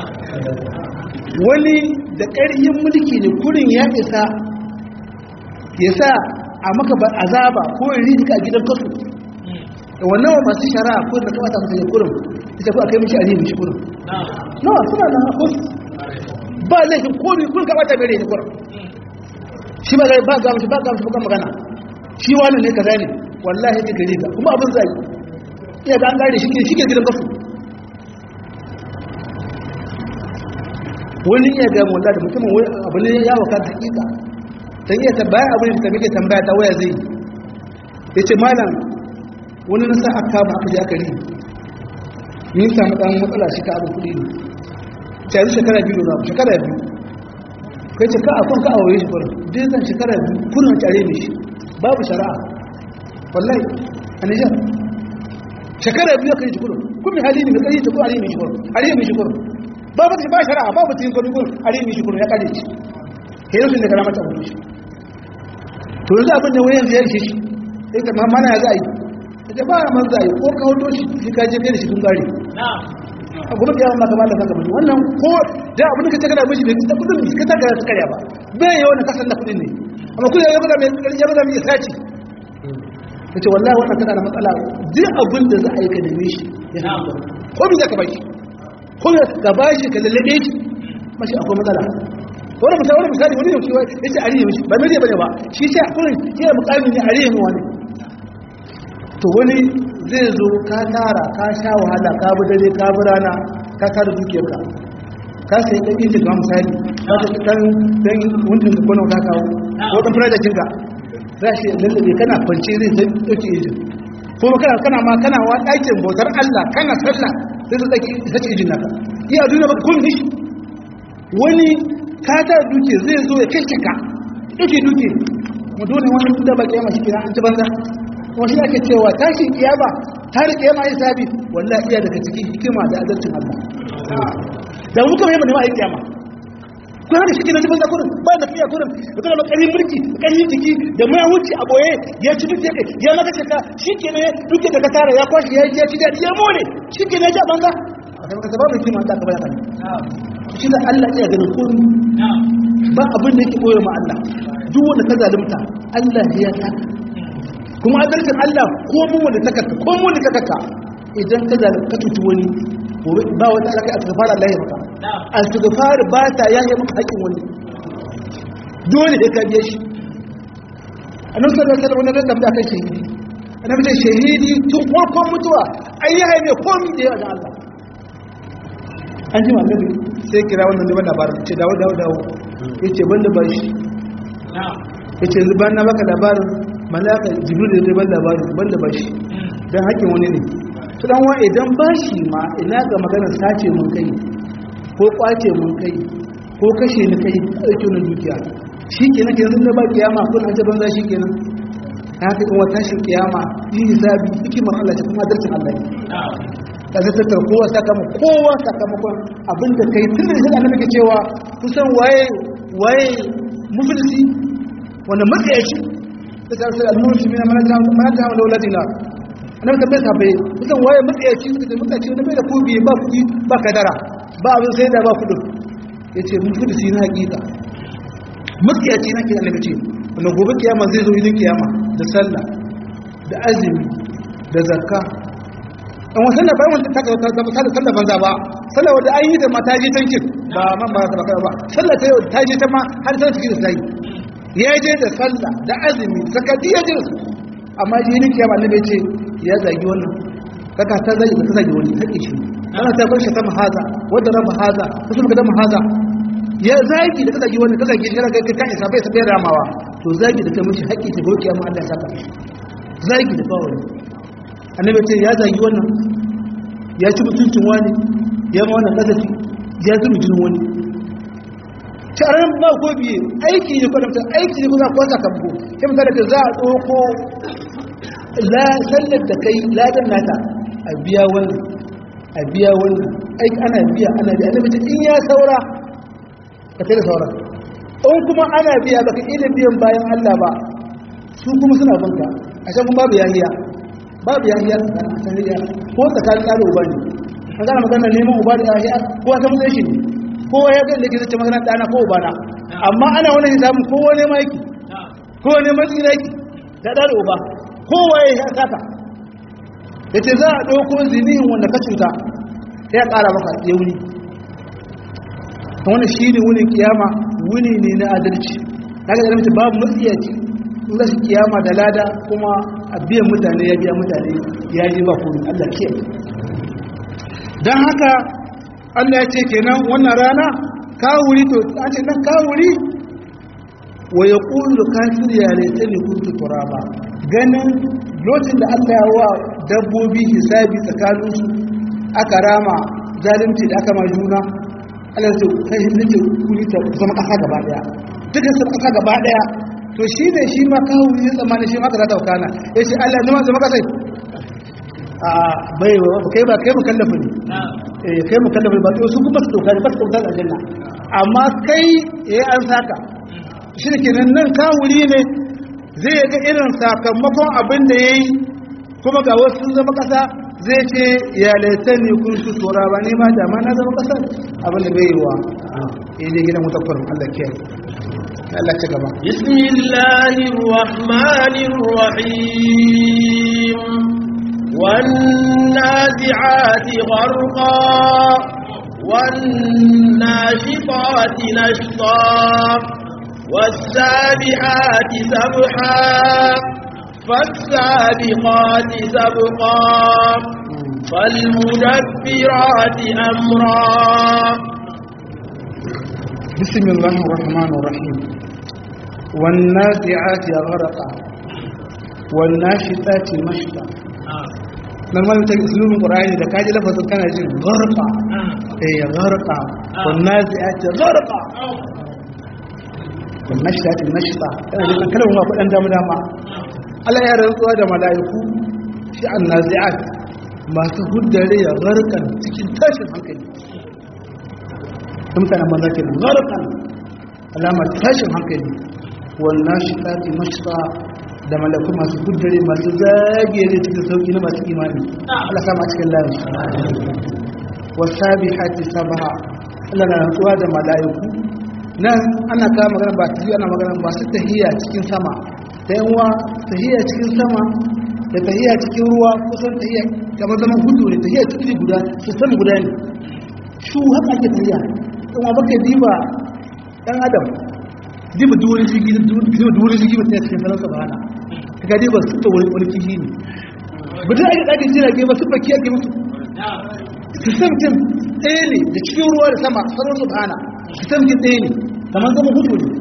wani da ƙarfin mulki ne kurin ya isa ya sa a maka ba azaba ko rizika a gidan kasu da wannan wa masu shari'a ko da kamata mutum ya kurin ita ko akai mishi aliyu mishi kurin nawa suna nan akwai ba laifin komi kun ka bata bere ne kurin shi ba ba ga mishi ba magana shi wannan ne kaza ne wallahi ne gare ka kuma abin zai iya ga an gare shi ke gidan gafu wani iya ga mu da mutumin wai abu ne ya waka hakika dan iya tambaya abin da kake tambaya ta waya zai yace malam wani nasa aka ba aka je aka ri ni samu dan matsala shi ka abu kudi ne ta yi shekara biyu da shekara biyu kai ce ka akon ka aure shi kurin dai zan shekara biyu kurin tare da shi babu shari'a wallahi a Nijar shekara biyu kai shi kurin kuma hali ne kai shi kurin are mai shi kurin babu ba shari'a babu tin kurin are mai shi kurin ya kare shi kai yau da karama ta aure shi to yanzu abin da wayan zai shi sai ka mana ya zai da ba man zai ko ka hoto shi ka je kai da shi kun gare a gobe ya amma kamar da kanka bane wannan ko da abin da kace kana miji bai ta kudin ka ta gara karya ba bai yawan kasan da kudin ne amma kudin ya ga mai ya ga mai saci kace wallahi wannan kana da matsala duk abin da za a yi ka neme shi ko bi zaka bashi ko ka bashi ka lallabe shi mashi akwai matsala wani misali wani yau yace ariye mishi ba mai bane ba shi sai kullun yana mukami ne ariye mu wani to wani zai zo ka tara ka sha wahala ka bi dare ka bi rana ka tara dukiyarka ka sai dan injin ga misali ka ta dan wundin da kono ka kawo ko dan project ka za shi lallabe kana kwance zai dauke injin kuma kana wa ɗakin bautar Allah kana sallah sai su dauki sace injin naka iya duniya ba kun hishi wani ka tara dukiya zai zo ya kace ka yake dukiya mu dole wani da ba kiyama shi kira an ci banza wasu ake cewa tashin kiyama har kiyama ya sabi wallahi iya daga cikin hikima da adalcin Allah da muka mai nema a kiyama ko haka shi ne ban zakurin ba da fiya kurin da kuma karin mulki karin jiki da mai wuce a boye ya ci duk yake ya maka shaka shikenan duke daga tara ya kwashi ya ci da ya more shikenan ja banza a kan ka babu hikima da ka bayar shi da Allah iya ganin komai ba abin da yake koyar ma Allah duk wanda ka zalunta Allah ya taka kuma adalcin Allah ko mu wanda takaka idan ka zalunta tutu wani ba wanda aka asgafara Allah ya maka asgafar ba ta yaye maka haƙin wani dole da ka biye shi annabi sallallahu alaihi wasallam da tambaya kan shahidi annabi ce shahidi tun farkon mutuwa ai yaye mai komai da yawa da Allah an ji annabi sai kira wannan da labarin ce dawo yace banda bashi yace zuban na baka labarin malaka jibril da ban labarin banda bashi dan hakkin wani ne to dan wa idan bashi ma ina ga maganar sace mun kai ko kwace mun kai ko kashe ni kai dauke ni dukiya shikenan yanzu da ba kiyama ko an ta banza shikenan haka kuma tashin kiyama yi hisabi hikimar Allah ta kuma darcin Allah ka tattar kowa sakamakon abinda kai tun da shi annabi ke cewa kusan waye muflisi wanda matsayaci da ta sai al-mulki min malaka wa dawlatina annabi tabbai tabbai kusan waye matsayaci suka ce matsayaci wanda bai da kudi ba kadara ba abin sai da ba kudin yace muflisi na hakika matsayaci na ke annabi ce wanda gobe kiyama zai zo yin kiyama da sallah da azumi da zakka an wasan da bayan ta sallah banza ba sallah wanda an yi da mata je tankin ba man ba ta baka ba sallah ta yau ta je ta ma har sai cikin sai ya je da sallah da azumi zakati ya je amma ji ne kiyama ne ce ya zagi wannan kaka ta zagi wani take shi ana ta bar shi ta mahaza wanda ran mahaza ta sun ga mahaza ya zagi da zagi wannan ka zagi shi ka isa bai sai ramawa to zagi da ta mishi haƙƙi ta goki amma Allah ya saka shi zagi da bawo annabi ce ya zagi wannan ya ci mutuncin wani ya ma wannan kazafi ya zubi jinin wani taron ba ko biye aiki ne kwadamta aiki ne kuma kwasa kambo sai misali da za a tsoko la sallar da kai ladan nata a biya wani aiki ana biya annabi ce in ya saura ka tare saura in kuma ana biya baka ila biyan bayan Allah ba su kuma suna banka a can kuma babu yahiya ko tsakanin ɗan uba ne an gana magana neman uba da yahiya ko wata mutum shi ne kowa ya ga da ke zace magana ɗana ko uba na amma ana wani hisabin kowa ne ma yake kowa ne matsira yake da ɗan uba kowa ya saka ya ce za a ɗauko zinihin wanda ka cuta ya ƙara maka yauni wannan shine wunin kiyama wuni ne na adalci daga da mutum babu matsiyaci in za su kiyama da lada kuma a biyan mutane ya biya mutane ya ji ba kuma Allah ke don haka Allah ya ce kenan wannan rana kawuri to an ce nan kawuri wa ya ƙulu kafir ya laita ne kuntu turaba ganin lokacin da Allah ya wa dabbobi hisabi tsakaninsu aka rama zalunci da aka ma juna Allah ya ce kai hindace kuri ta zama ƙasa gaba ɗaya duka sun ƙasa gaba ɗaya to shi ne shi ma kawo yi tsammanin shi maka za ta wakana ya ce Allah zama zama ƙasai a bai ba kai mukallafi ne kai mukallafi ba to su kuma su dauka ba su dauka da aljanna amma kai an saka shi ne kenan nan kawuri ne zai ga irin sakamakon abin da yayi kuma ga wasu sun zama kasa zai ce ya laitani kun su tora ba ne ma da ma na zama kasa abin da bai yi wa ne gidan mutaffarin Allah ke Allah ta gaba bismillahir rahmanir rahim والنازعات غرقا والناشطات نشطا والسابحات سبحا فالسابقات سبقا فالمدبرات أمرا بسم الله الرحمن الرحيم والنازعات غرقا والناشطات نشطا normal ta islubin qur'ani da kaji lafazin kana jin gharqa gharqa wan nazi'ati gharqa wan nashati nashta kana jin kalmar ma fadan dama Allah ya rantsuwa da malaiku shi an nazi'at masu huddare ya gharqan cikin tashin hankali kuma manzo ke gharqan alamar tashin hankali wan nashati nashta da malaku masu kuddare masu zagiyar cikin sauki na masu imani Allah sama a cikin lafi wasabihati sabaha Allah na rantsuwa da mala'iku nan ana kawo magana ba tafiya ana magana masu tahiya cikin sama da yanwa tahiya cikin sama da tahiya cikin ruwa kusan tahiya kamar zaman hudu ne tahiya cikin guda su san guda ne shu haka ake tahiya yanwa baka diba dan adam diba duwani jirgi mutum ya cikin sanar sabana ka dai ba su ta wani kishi ne ba ta ake ɗakin jirage ba su baki ake musu su samkin ɗaya ne da cikin ruwa da sama sanar sabana su samkin ɗaya ne kamar zama hudu ne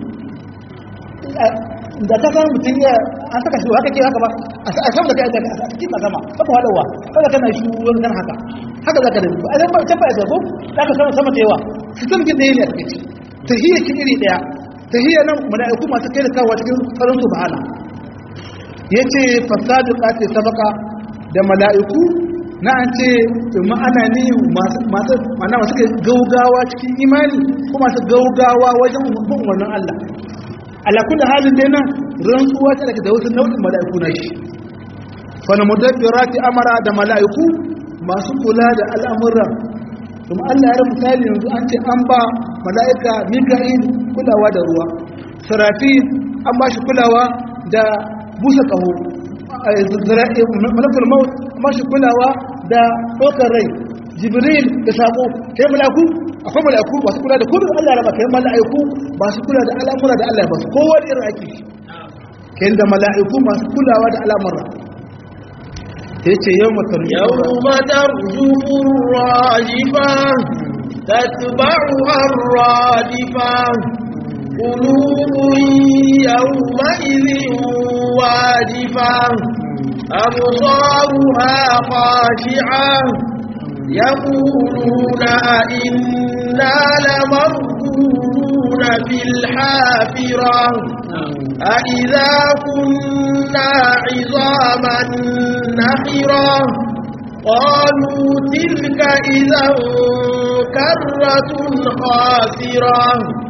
da ta samun mutum ya an saka shi haka ke haka ba a samu da kai a cikin a sama haka haɗawa haka kana shi wani kan haka haka za ka da ba a zama can ba a zago za ka sama da yawa su samkin ɗaya ne a cikin ta hiyar kin iri ɗaya tahiyya nan mala'iku masu kai da kawo cikin tsaron subhana yace fasadiqati sabaka da mala'iku na an ce ma'ana ne masu gaugawa cikin imani ko masu gaugawa wajen bin wannan Allah ala kulli halin dai nan rantsuwa ta daga da wasu nau'in mala'iku na shi fa na mudabbirati amara da mala'iku masu kula da al'amuran kuma Allah ya rubuta yanzu an ce an ba mala'ika Mika'il kulawa da ruwa Sarafil an ba shi kulawa da busa kaho malakul maut an ba shi kulawa da ɗaukar rai Jibril da sako kai mala'iku akwai mala'iku masu kula da kullum Allah ya raba kai mala'iku masu kula da al'amura da Allah ya ba su kowa da irin ake kai da mala'iku masu kulawa da al'amura yace yawma tarjufur rajifa tatba'uha ar-radifa qulubun yawma idhin wajifa absaruha khashi'ah yaquluna inna lamarduduna fil hafirah أَإِذَا كُنَّا عِظَامًا نَخِرَةً قَالُوا تِلْكَ إِذًا كَرَّةٌ خَاسِرَةٌ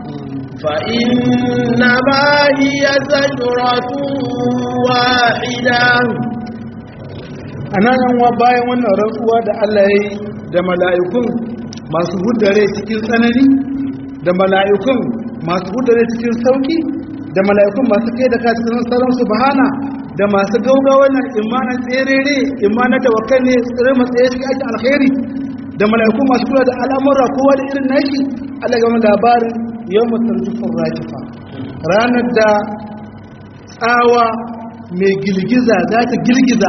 فَإِنَّمَا هِيَ زَجْرَةٌ وَاحِدَةٌ. أنا نوى bayan wannan rantsuwa da Allah ya yi da mala'ikun masu hudare cikin tsanani da mala'ikun masu hudare cikin sauki da mala'ikun masu kai da cikin sauran subhana da masu gaugawa nan imanan tserere imanan tawakkal ne tsere matsaye cikin aikin alkhairi da mala'ikun masu kula da al'amura kowa da irin nashi Allah ga labarin yawmut tarjufur rajifa ranar da tsawa mai girgiza za ta girgiza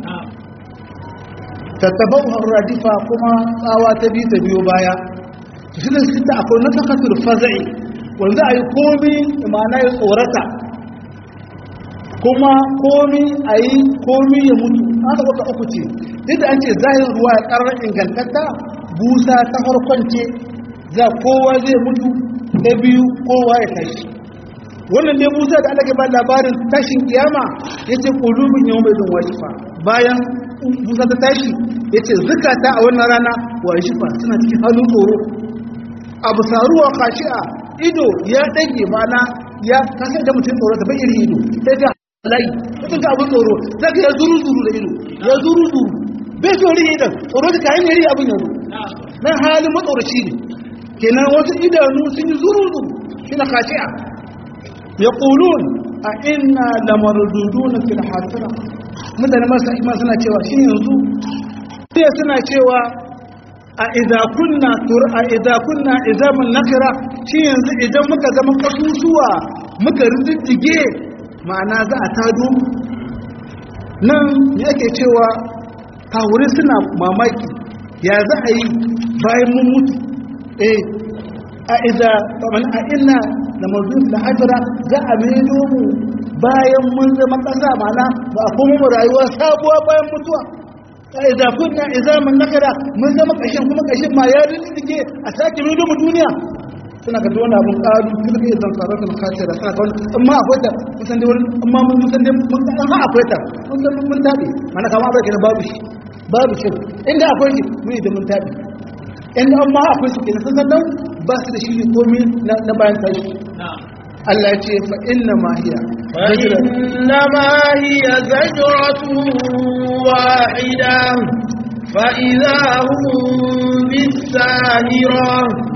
tattabahu radifa kuma tsawa ta biyo baya shi ne sita akwai nafakatul faza'i wanda ayi komi ma'ana ya tsorata kuma komi ya mutu aka baka uku ce yadda an ce zahirin ruwa ya karar ingantatta busa ta farkon ce za kowa zai mutu na biyu kowa ya tashi wannan ne busa da Allah ke ba labarin tashin kiyama yace qulubun yawmin wajifa bayan busa ta tashi yace zakata a wannan rana wajifa suna cikin halin tsoro absaruwa khashi'a ido ya dage mana ya kasance da mutum tsoro ta bayyana ido sai ga lai mutum ga abin tsoro zaka ya zuru da ido ya zuru bai tsori idan tsoro da kayan yari abin yanzu nan halin matsoraci ne kenan wasu idanu sun yi zuru shi na khashi'a yaqulun a inna lamarduduna fil hasira mutane masu iman suna cewa shi yanzu sai suna cewa a idza kunna izaman nakira shi yanzu idan muka zama kasusuwa muka riddige ma'ana za a tado nan yake cewa kawuri suna mamaki ya za a yi bayan mun mutu a inna da mazun da hajjara za a maido mu bayan mun zama ƙasa mana ba a kuma mu rayuwa sabuwa bayan mutuwa idza kunna izaman nakara mun zama ƙashin kuma ƙashin ma ya rinjike a sake maido mu duniya suna ga dole abun ƙaru kuma kai zan fara da makasira suna ga amma akwai ta kusan da wani amma mun san dai mun dan ha akwai ta mun tabi mana kama abai kenan babu shi inda akwai shi mun da mun tabi inda amma akwai shi kenan sun san dan ba su da shi komai na bayan tashi Allah ya ce fa inna ma hiya zajratu wahida fa idahum bisahira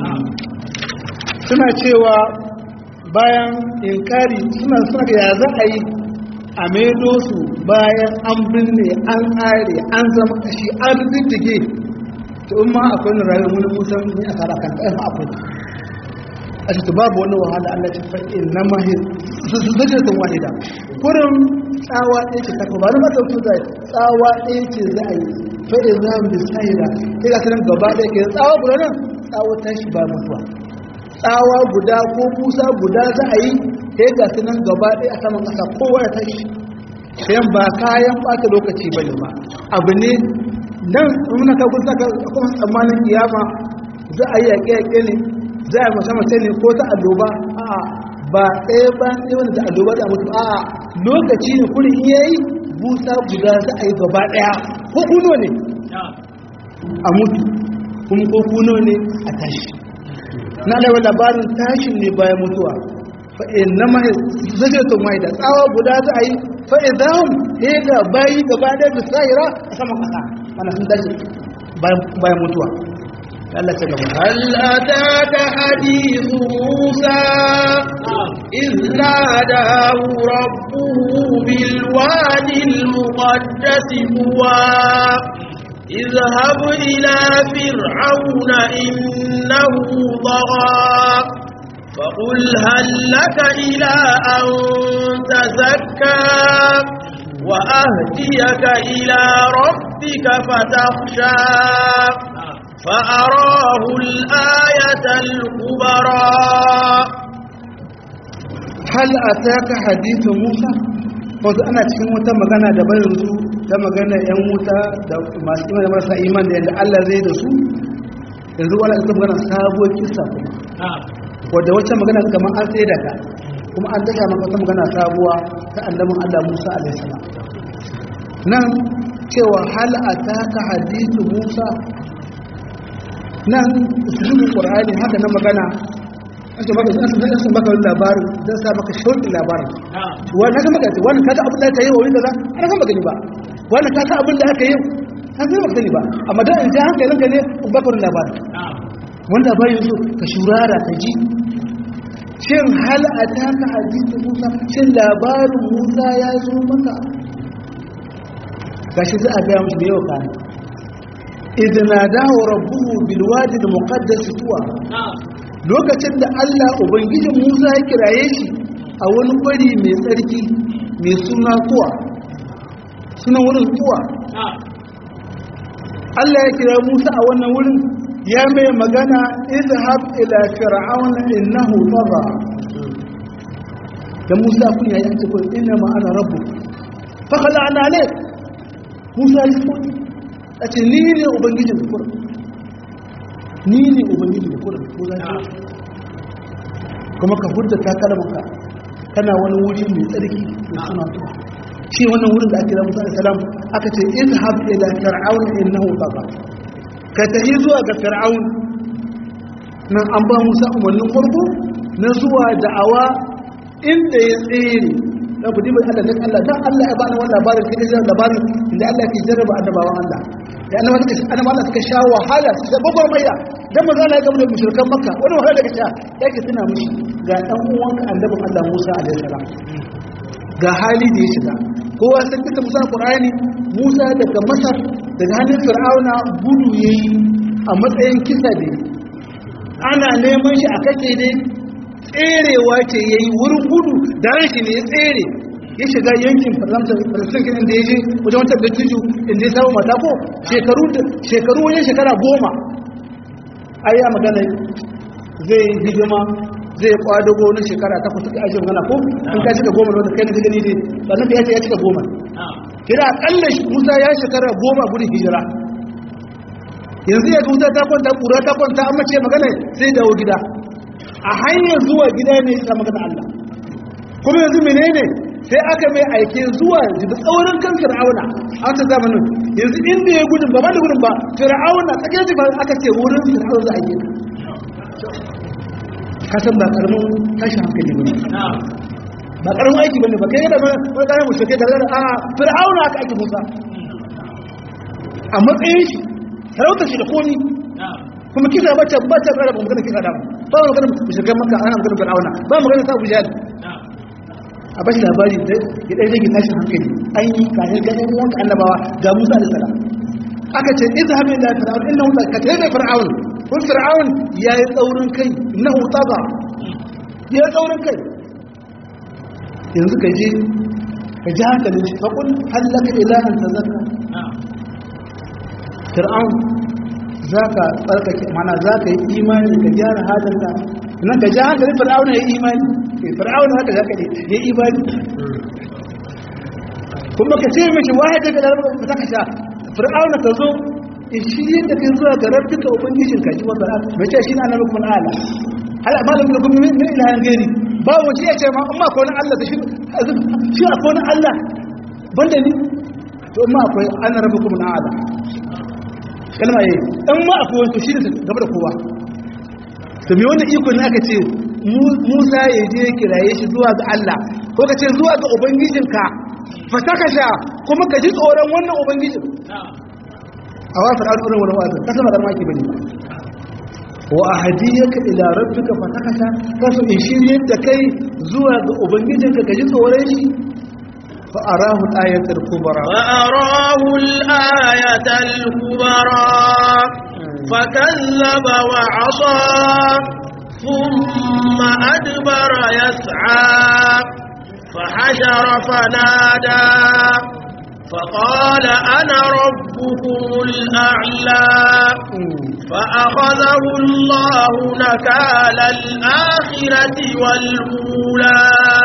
suna cewa bayan inkari suna ga ya za a yi a maido su bayan an binne an ƙare an zama kashi an riddige to in ma akwai na rayuwar wani musan ne a kara kan ɗaya akwai a cikin babu wani wahala Allah ce fa'in na mahir su zaje sun wahida kurin tsawa ɗaya ce takwa ba na mata su zai tsawa ɗaya ce za a yi fa'in za mu bisahira sai ga sanar gaba ɗaya ke tsawa guda nan tsawa tashi ba mutuwa tsawa guda ko kusa guda za a yi sai ga sanar gaba ɗaya a saman ƙasa kowa ya tashi sayan ba kayan ɓata lokaci ba ne ba abu ne nan muna ta kusa kuma tsammanin kiyama za a yi yaƙe-yaƙe ne za a mace ne ko ta alloba a ba ɗaya ba ɗaya wanda ta alloba da mutu a lokaci ne kuri iya yi busa guda za a yi gaba ɗaya ko kuno ne a mutu kuma ko kuno ne a tashi na alawar labarin tashin ne bayan mutuwa fa'in na mai zai to mai da tsawa guda za a yi fa'in zahun ya ga bayi gaba ɗaya da sa'ira a saman ƙasa ana sun tashi bayan mutuwa هل أتاك حديث موسى إذ ناداه ربه بالواد المقدس طوى اذهب إلى فرعون إنه طغى فقل هل لك إلى أن تزكى وأهديك إلى ربك فتخشى فأراه الآية الكبرى هل أتاك حديث موسى wato ana cikin wata magana da bayan su ta magana yan wuta da masu iman da marasa iman da yadda Allah zai da su yanzu wani ita magana sabuwar kisa kuma wadda wacce magana kamar an tsaye da ka kuma an daga maka wata magana sabuwa ta annabin Allah Musa alaihi salam nan cewa hal ataka hadithu Musa nan usulun Qur'ani haka na magana ake baka sun baka wani labarin don sa maka shauƙin labarin wani ka maka wani ka ta abin da aka yi wa wani kaza ana kan magani ba wani ka ta abin da aka yi an zai magani ba amma don in ji hankalin ka ne in baka wani labarin wani labarin su ka shurara ka ji shin hal a taka hadisin Musa shin labarin Musa ya zo maka gashi za a gaya musu da yau kana idh nadahu rabbuhu bil wadi al muqaddas tuwa lokacin da Allah ubangijin Musa ya kiraye shi a wani kwari mai tsarki mai suna Tuwa, suna wurin Tuwa. Allah ya kira Musa a wannan wurin ya mai magana izhab ila fir'auna innahu tagha. da Musa kun yayi an ce ko inna ma ana rabbuk fa khala'na alayk. Musa ya ce a ce ni ne ubangijin ku, ni ne ubangijin ku kuma ka hudda takalmanka kana wani wuri mai tsarki da suna Tuwa. shi wannan wurin da ake da Musa alaihi salam aka ce izhab ila fir'auna innahu tagha, ka tafi zuwa ga fir'aun. nan an ba Musa umarnin farko na zuwa da'awa inda ya tsere. da ku diba Allah dan Allah dan Allah ya bani wannan labarin kai da labarin inda Allah ke jarraba annabawan Allah da annabawan suka sha wahala su da gwagwarmaya dan manzo Allah ya gaba da mushrikan Makka wani wahala daga sha yake tuna mishi ga dan uwanka annabin Allah Musa alaihi salam ga hali da ya shiga. kowa sai kita Musa Qur'ani Musa daga Masar daga hannun Fir'auna gudu yayi a matsayin kisa da ana neman shi a kake dai tserewa ce yayi wurin gudu da rashi ne ya tsere ya shiga yankin Falastin inda ya je wajen wata gattiju inda ya samu mata ko shekaru wajen shekara 10 ai ya magana zai hidima zai kwadago na shekara 8 suka ajiye magana ko in ka cika 10 wanda kai ne gani ne sannan ya ce ya cika 10 kira akalla Musa ya shekara 10 gudun hijira. yanzu ya Musa ta kwanta kura ta kwanta amma ce magana sai dawo gida a hanyar zuwa gida ne ya magana Allah. kuma yanzu menene sai aka mai aike zuwa jibi tsaurin kan Fir'auna a wata zamanin yanzu inda ya gudun ba da gudun ba Fir'auna tsakiyar jibi aka ce wurin Fir'auna za a yi kasan ba karamin tashi hankali ba ba karamin aiki bane ba kai yadda ba wani kayan mushrikai da a Fir'auna aka aiki Musa a matsayin shi sarautar shi da komi kuma kisa bacce rarraba magana kisa da ba magana mushrikai Makka ana magana Fir'auna ba magana sa Abu Jahl a bashi labari da ya ɗaya rage tashin hankali an yi kayan ganin wanka annabawa ga Musa da salam aka ce izhab ila fir'aun innahu ka tayyib fir'aun kun fir'aun yayi tsaurin kai innahu tagha ya tsaurin kai. yanzu ka je ka ji hankalin shi fa kun halaka ilahan tazakka fir'aun zaka tsarkake mana zaka yi imani ka gyara halinka nan ka ji hankalin fir'aun ya yi imani fir'aun haka zaka yi ya yi imani kuma ka ce mishi wahai daga da rabbika ka sha fir'aun ka zo shi yadda kai zuwa ga rabbika ubangijin ka ji wanda mai ce shi na annabi kuma ala hala malamin da kuma min ilahan gairi ba wace ya ce ma amma akwai wani Allah da shi akwai wani Allah banda ni to amma akwai ana rabbukum ala kalma yayi dan ma akwai wani to shi ne gaba da kowa to me wannan iko ne aka ce Musa ya je kiraye shi zuwa ga Allah ko ka ce zuwa ga ubangijinka fataka sha kuma ka ji tsoron wannan ubangijin a wafar al'urin wani wazin kasa ba da maki bane wa ahadiyaka ila rabbika fataka sha kasu in shiryar da kai zuwa ga ubangijinka ka ji tsoron shi fa arahu al-ayatul kubra فكذب وعصى ثم أدبر يسعى فحشر فنادى فقال أنا ربكم الأعلى فأخذه الله نكال الآخرة والأولى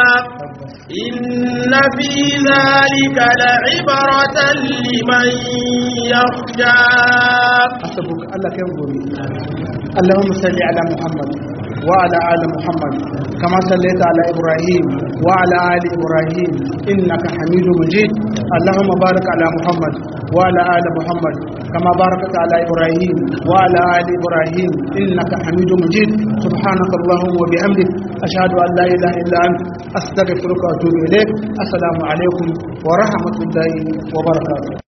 إن في ذلك لعبرة لمن يخشى. حسبك الله كم قولي. اللهم صل على محمد وعلى آل محمد كما صليت على إبراهيم وعلى آل إبراهيم إنك حميد مجيد. اللهم بارك على محمد وعلى آل محمد كما باركت على إبراهيم وعلى آل إبراهيم إنك حميد مجيد. سبحانك اللهم وبحمدك أشهد أن لا إله إلا أنت أستغفرك وأتوب إليك. السلام عليكم ورحمة الله وبركاته.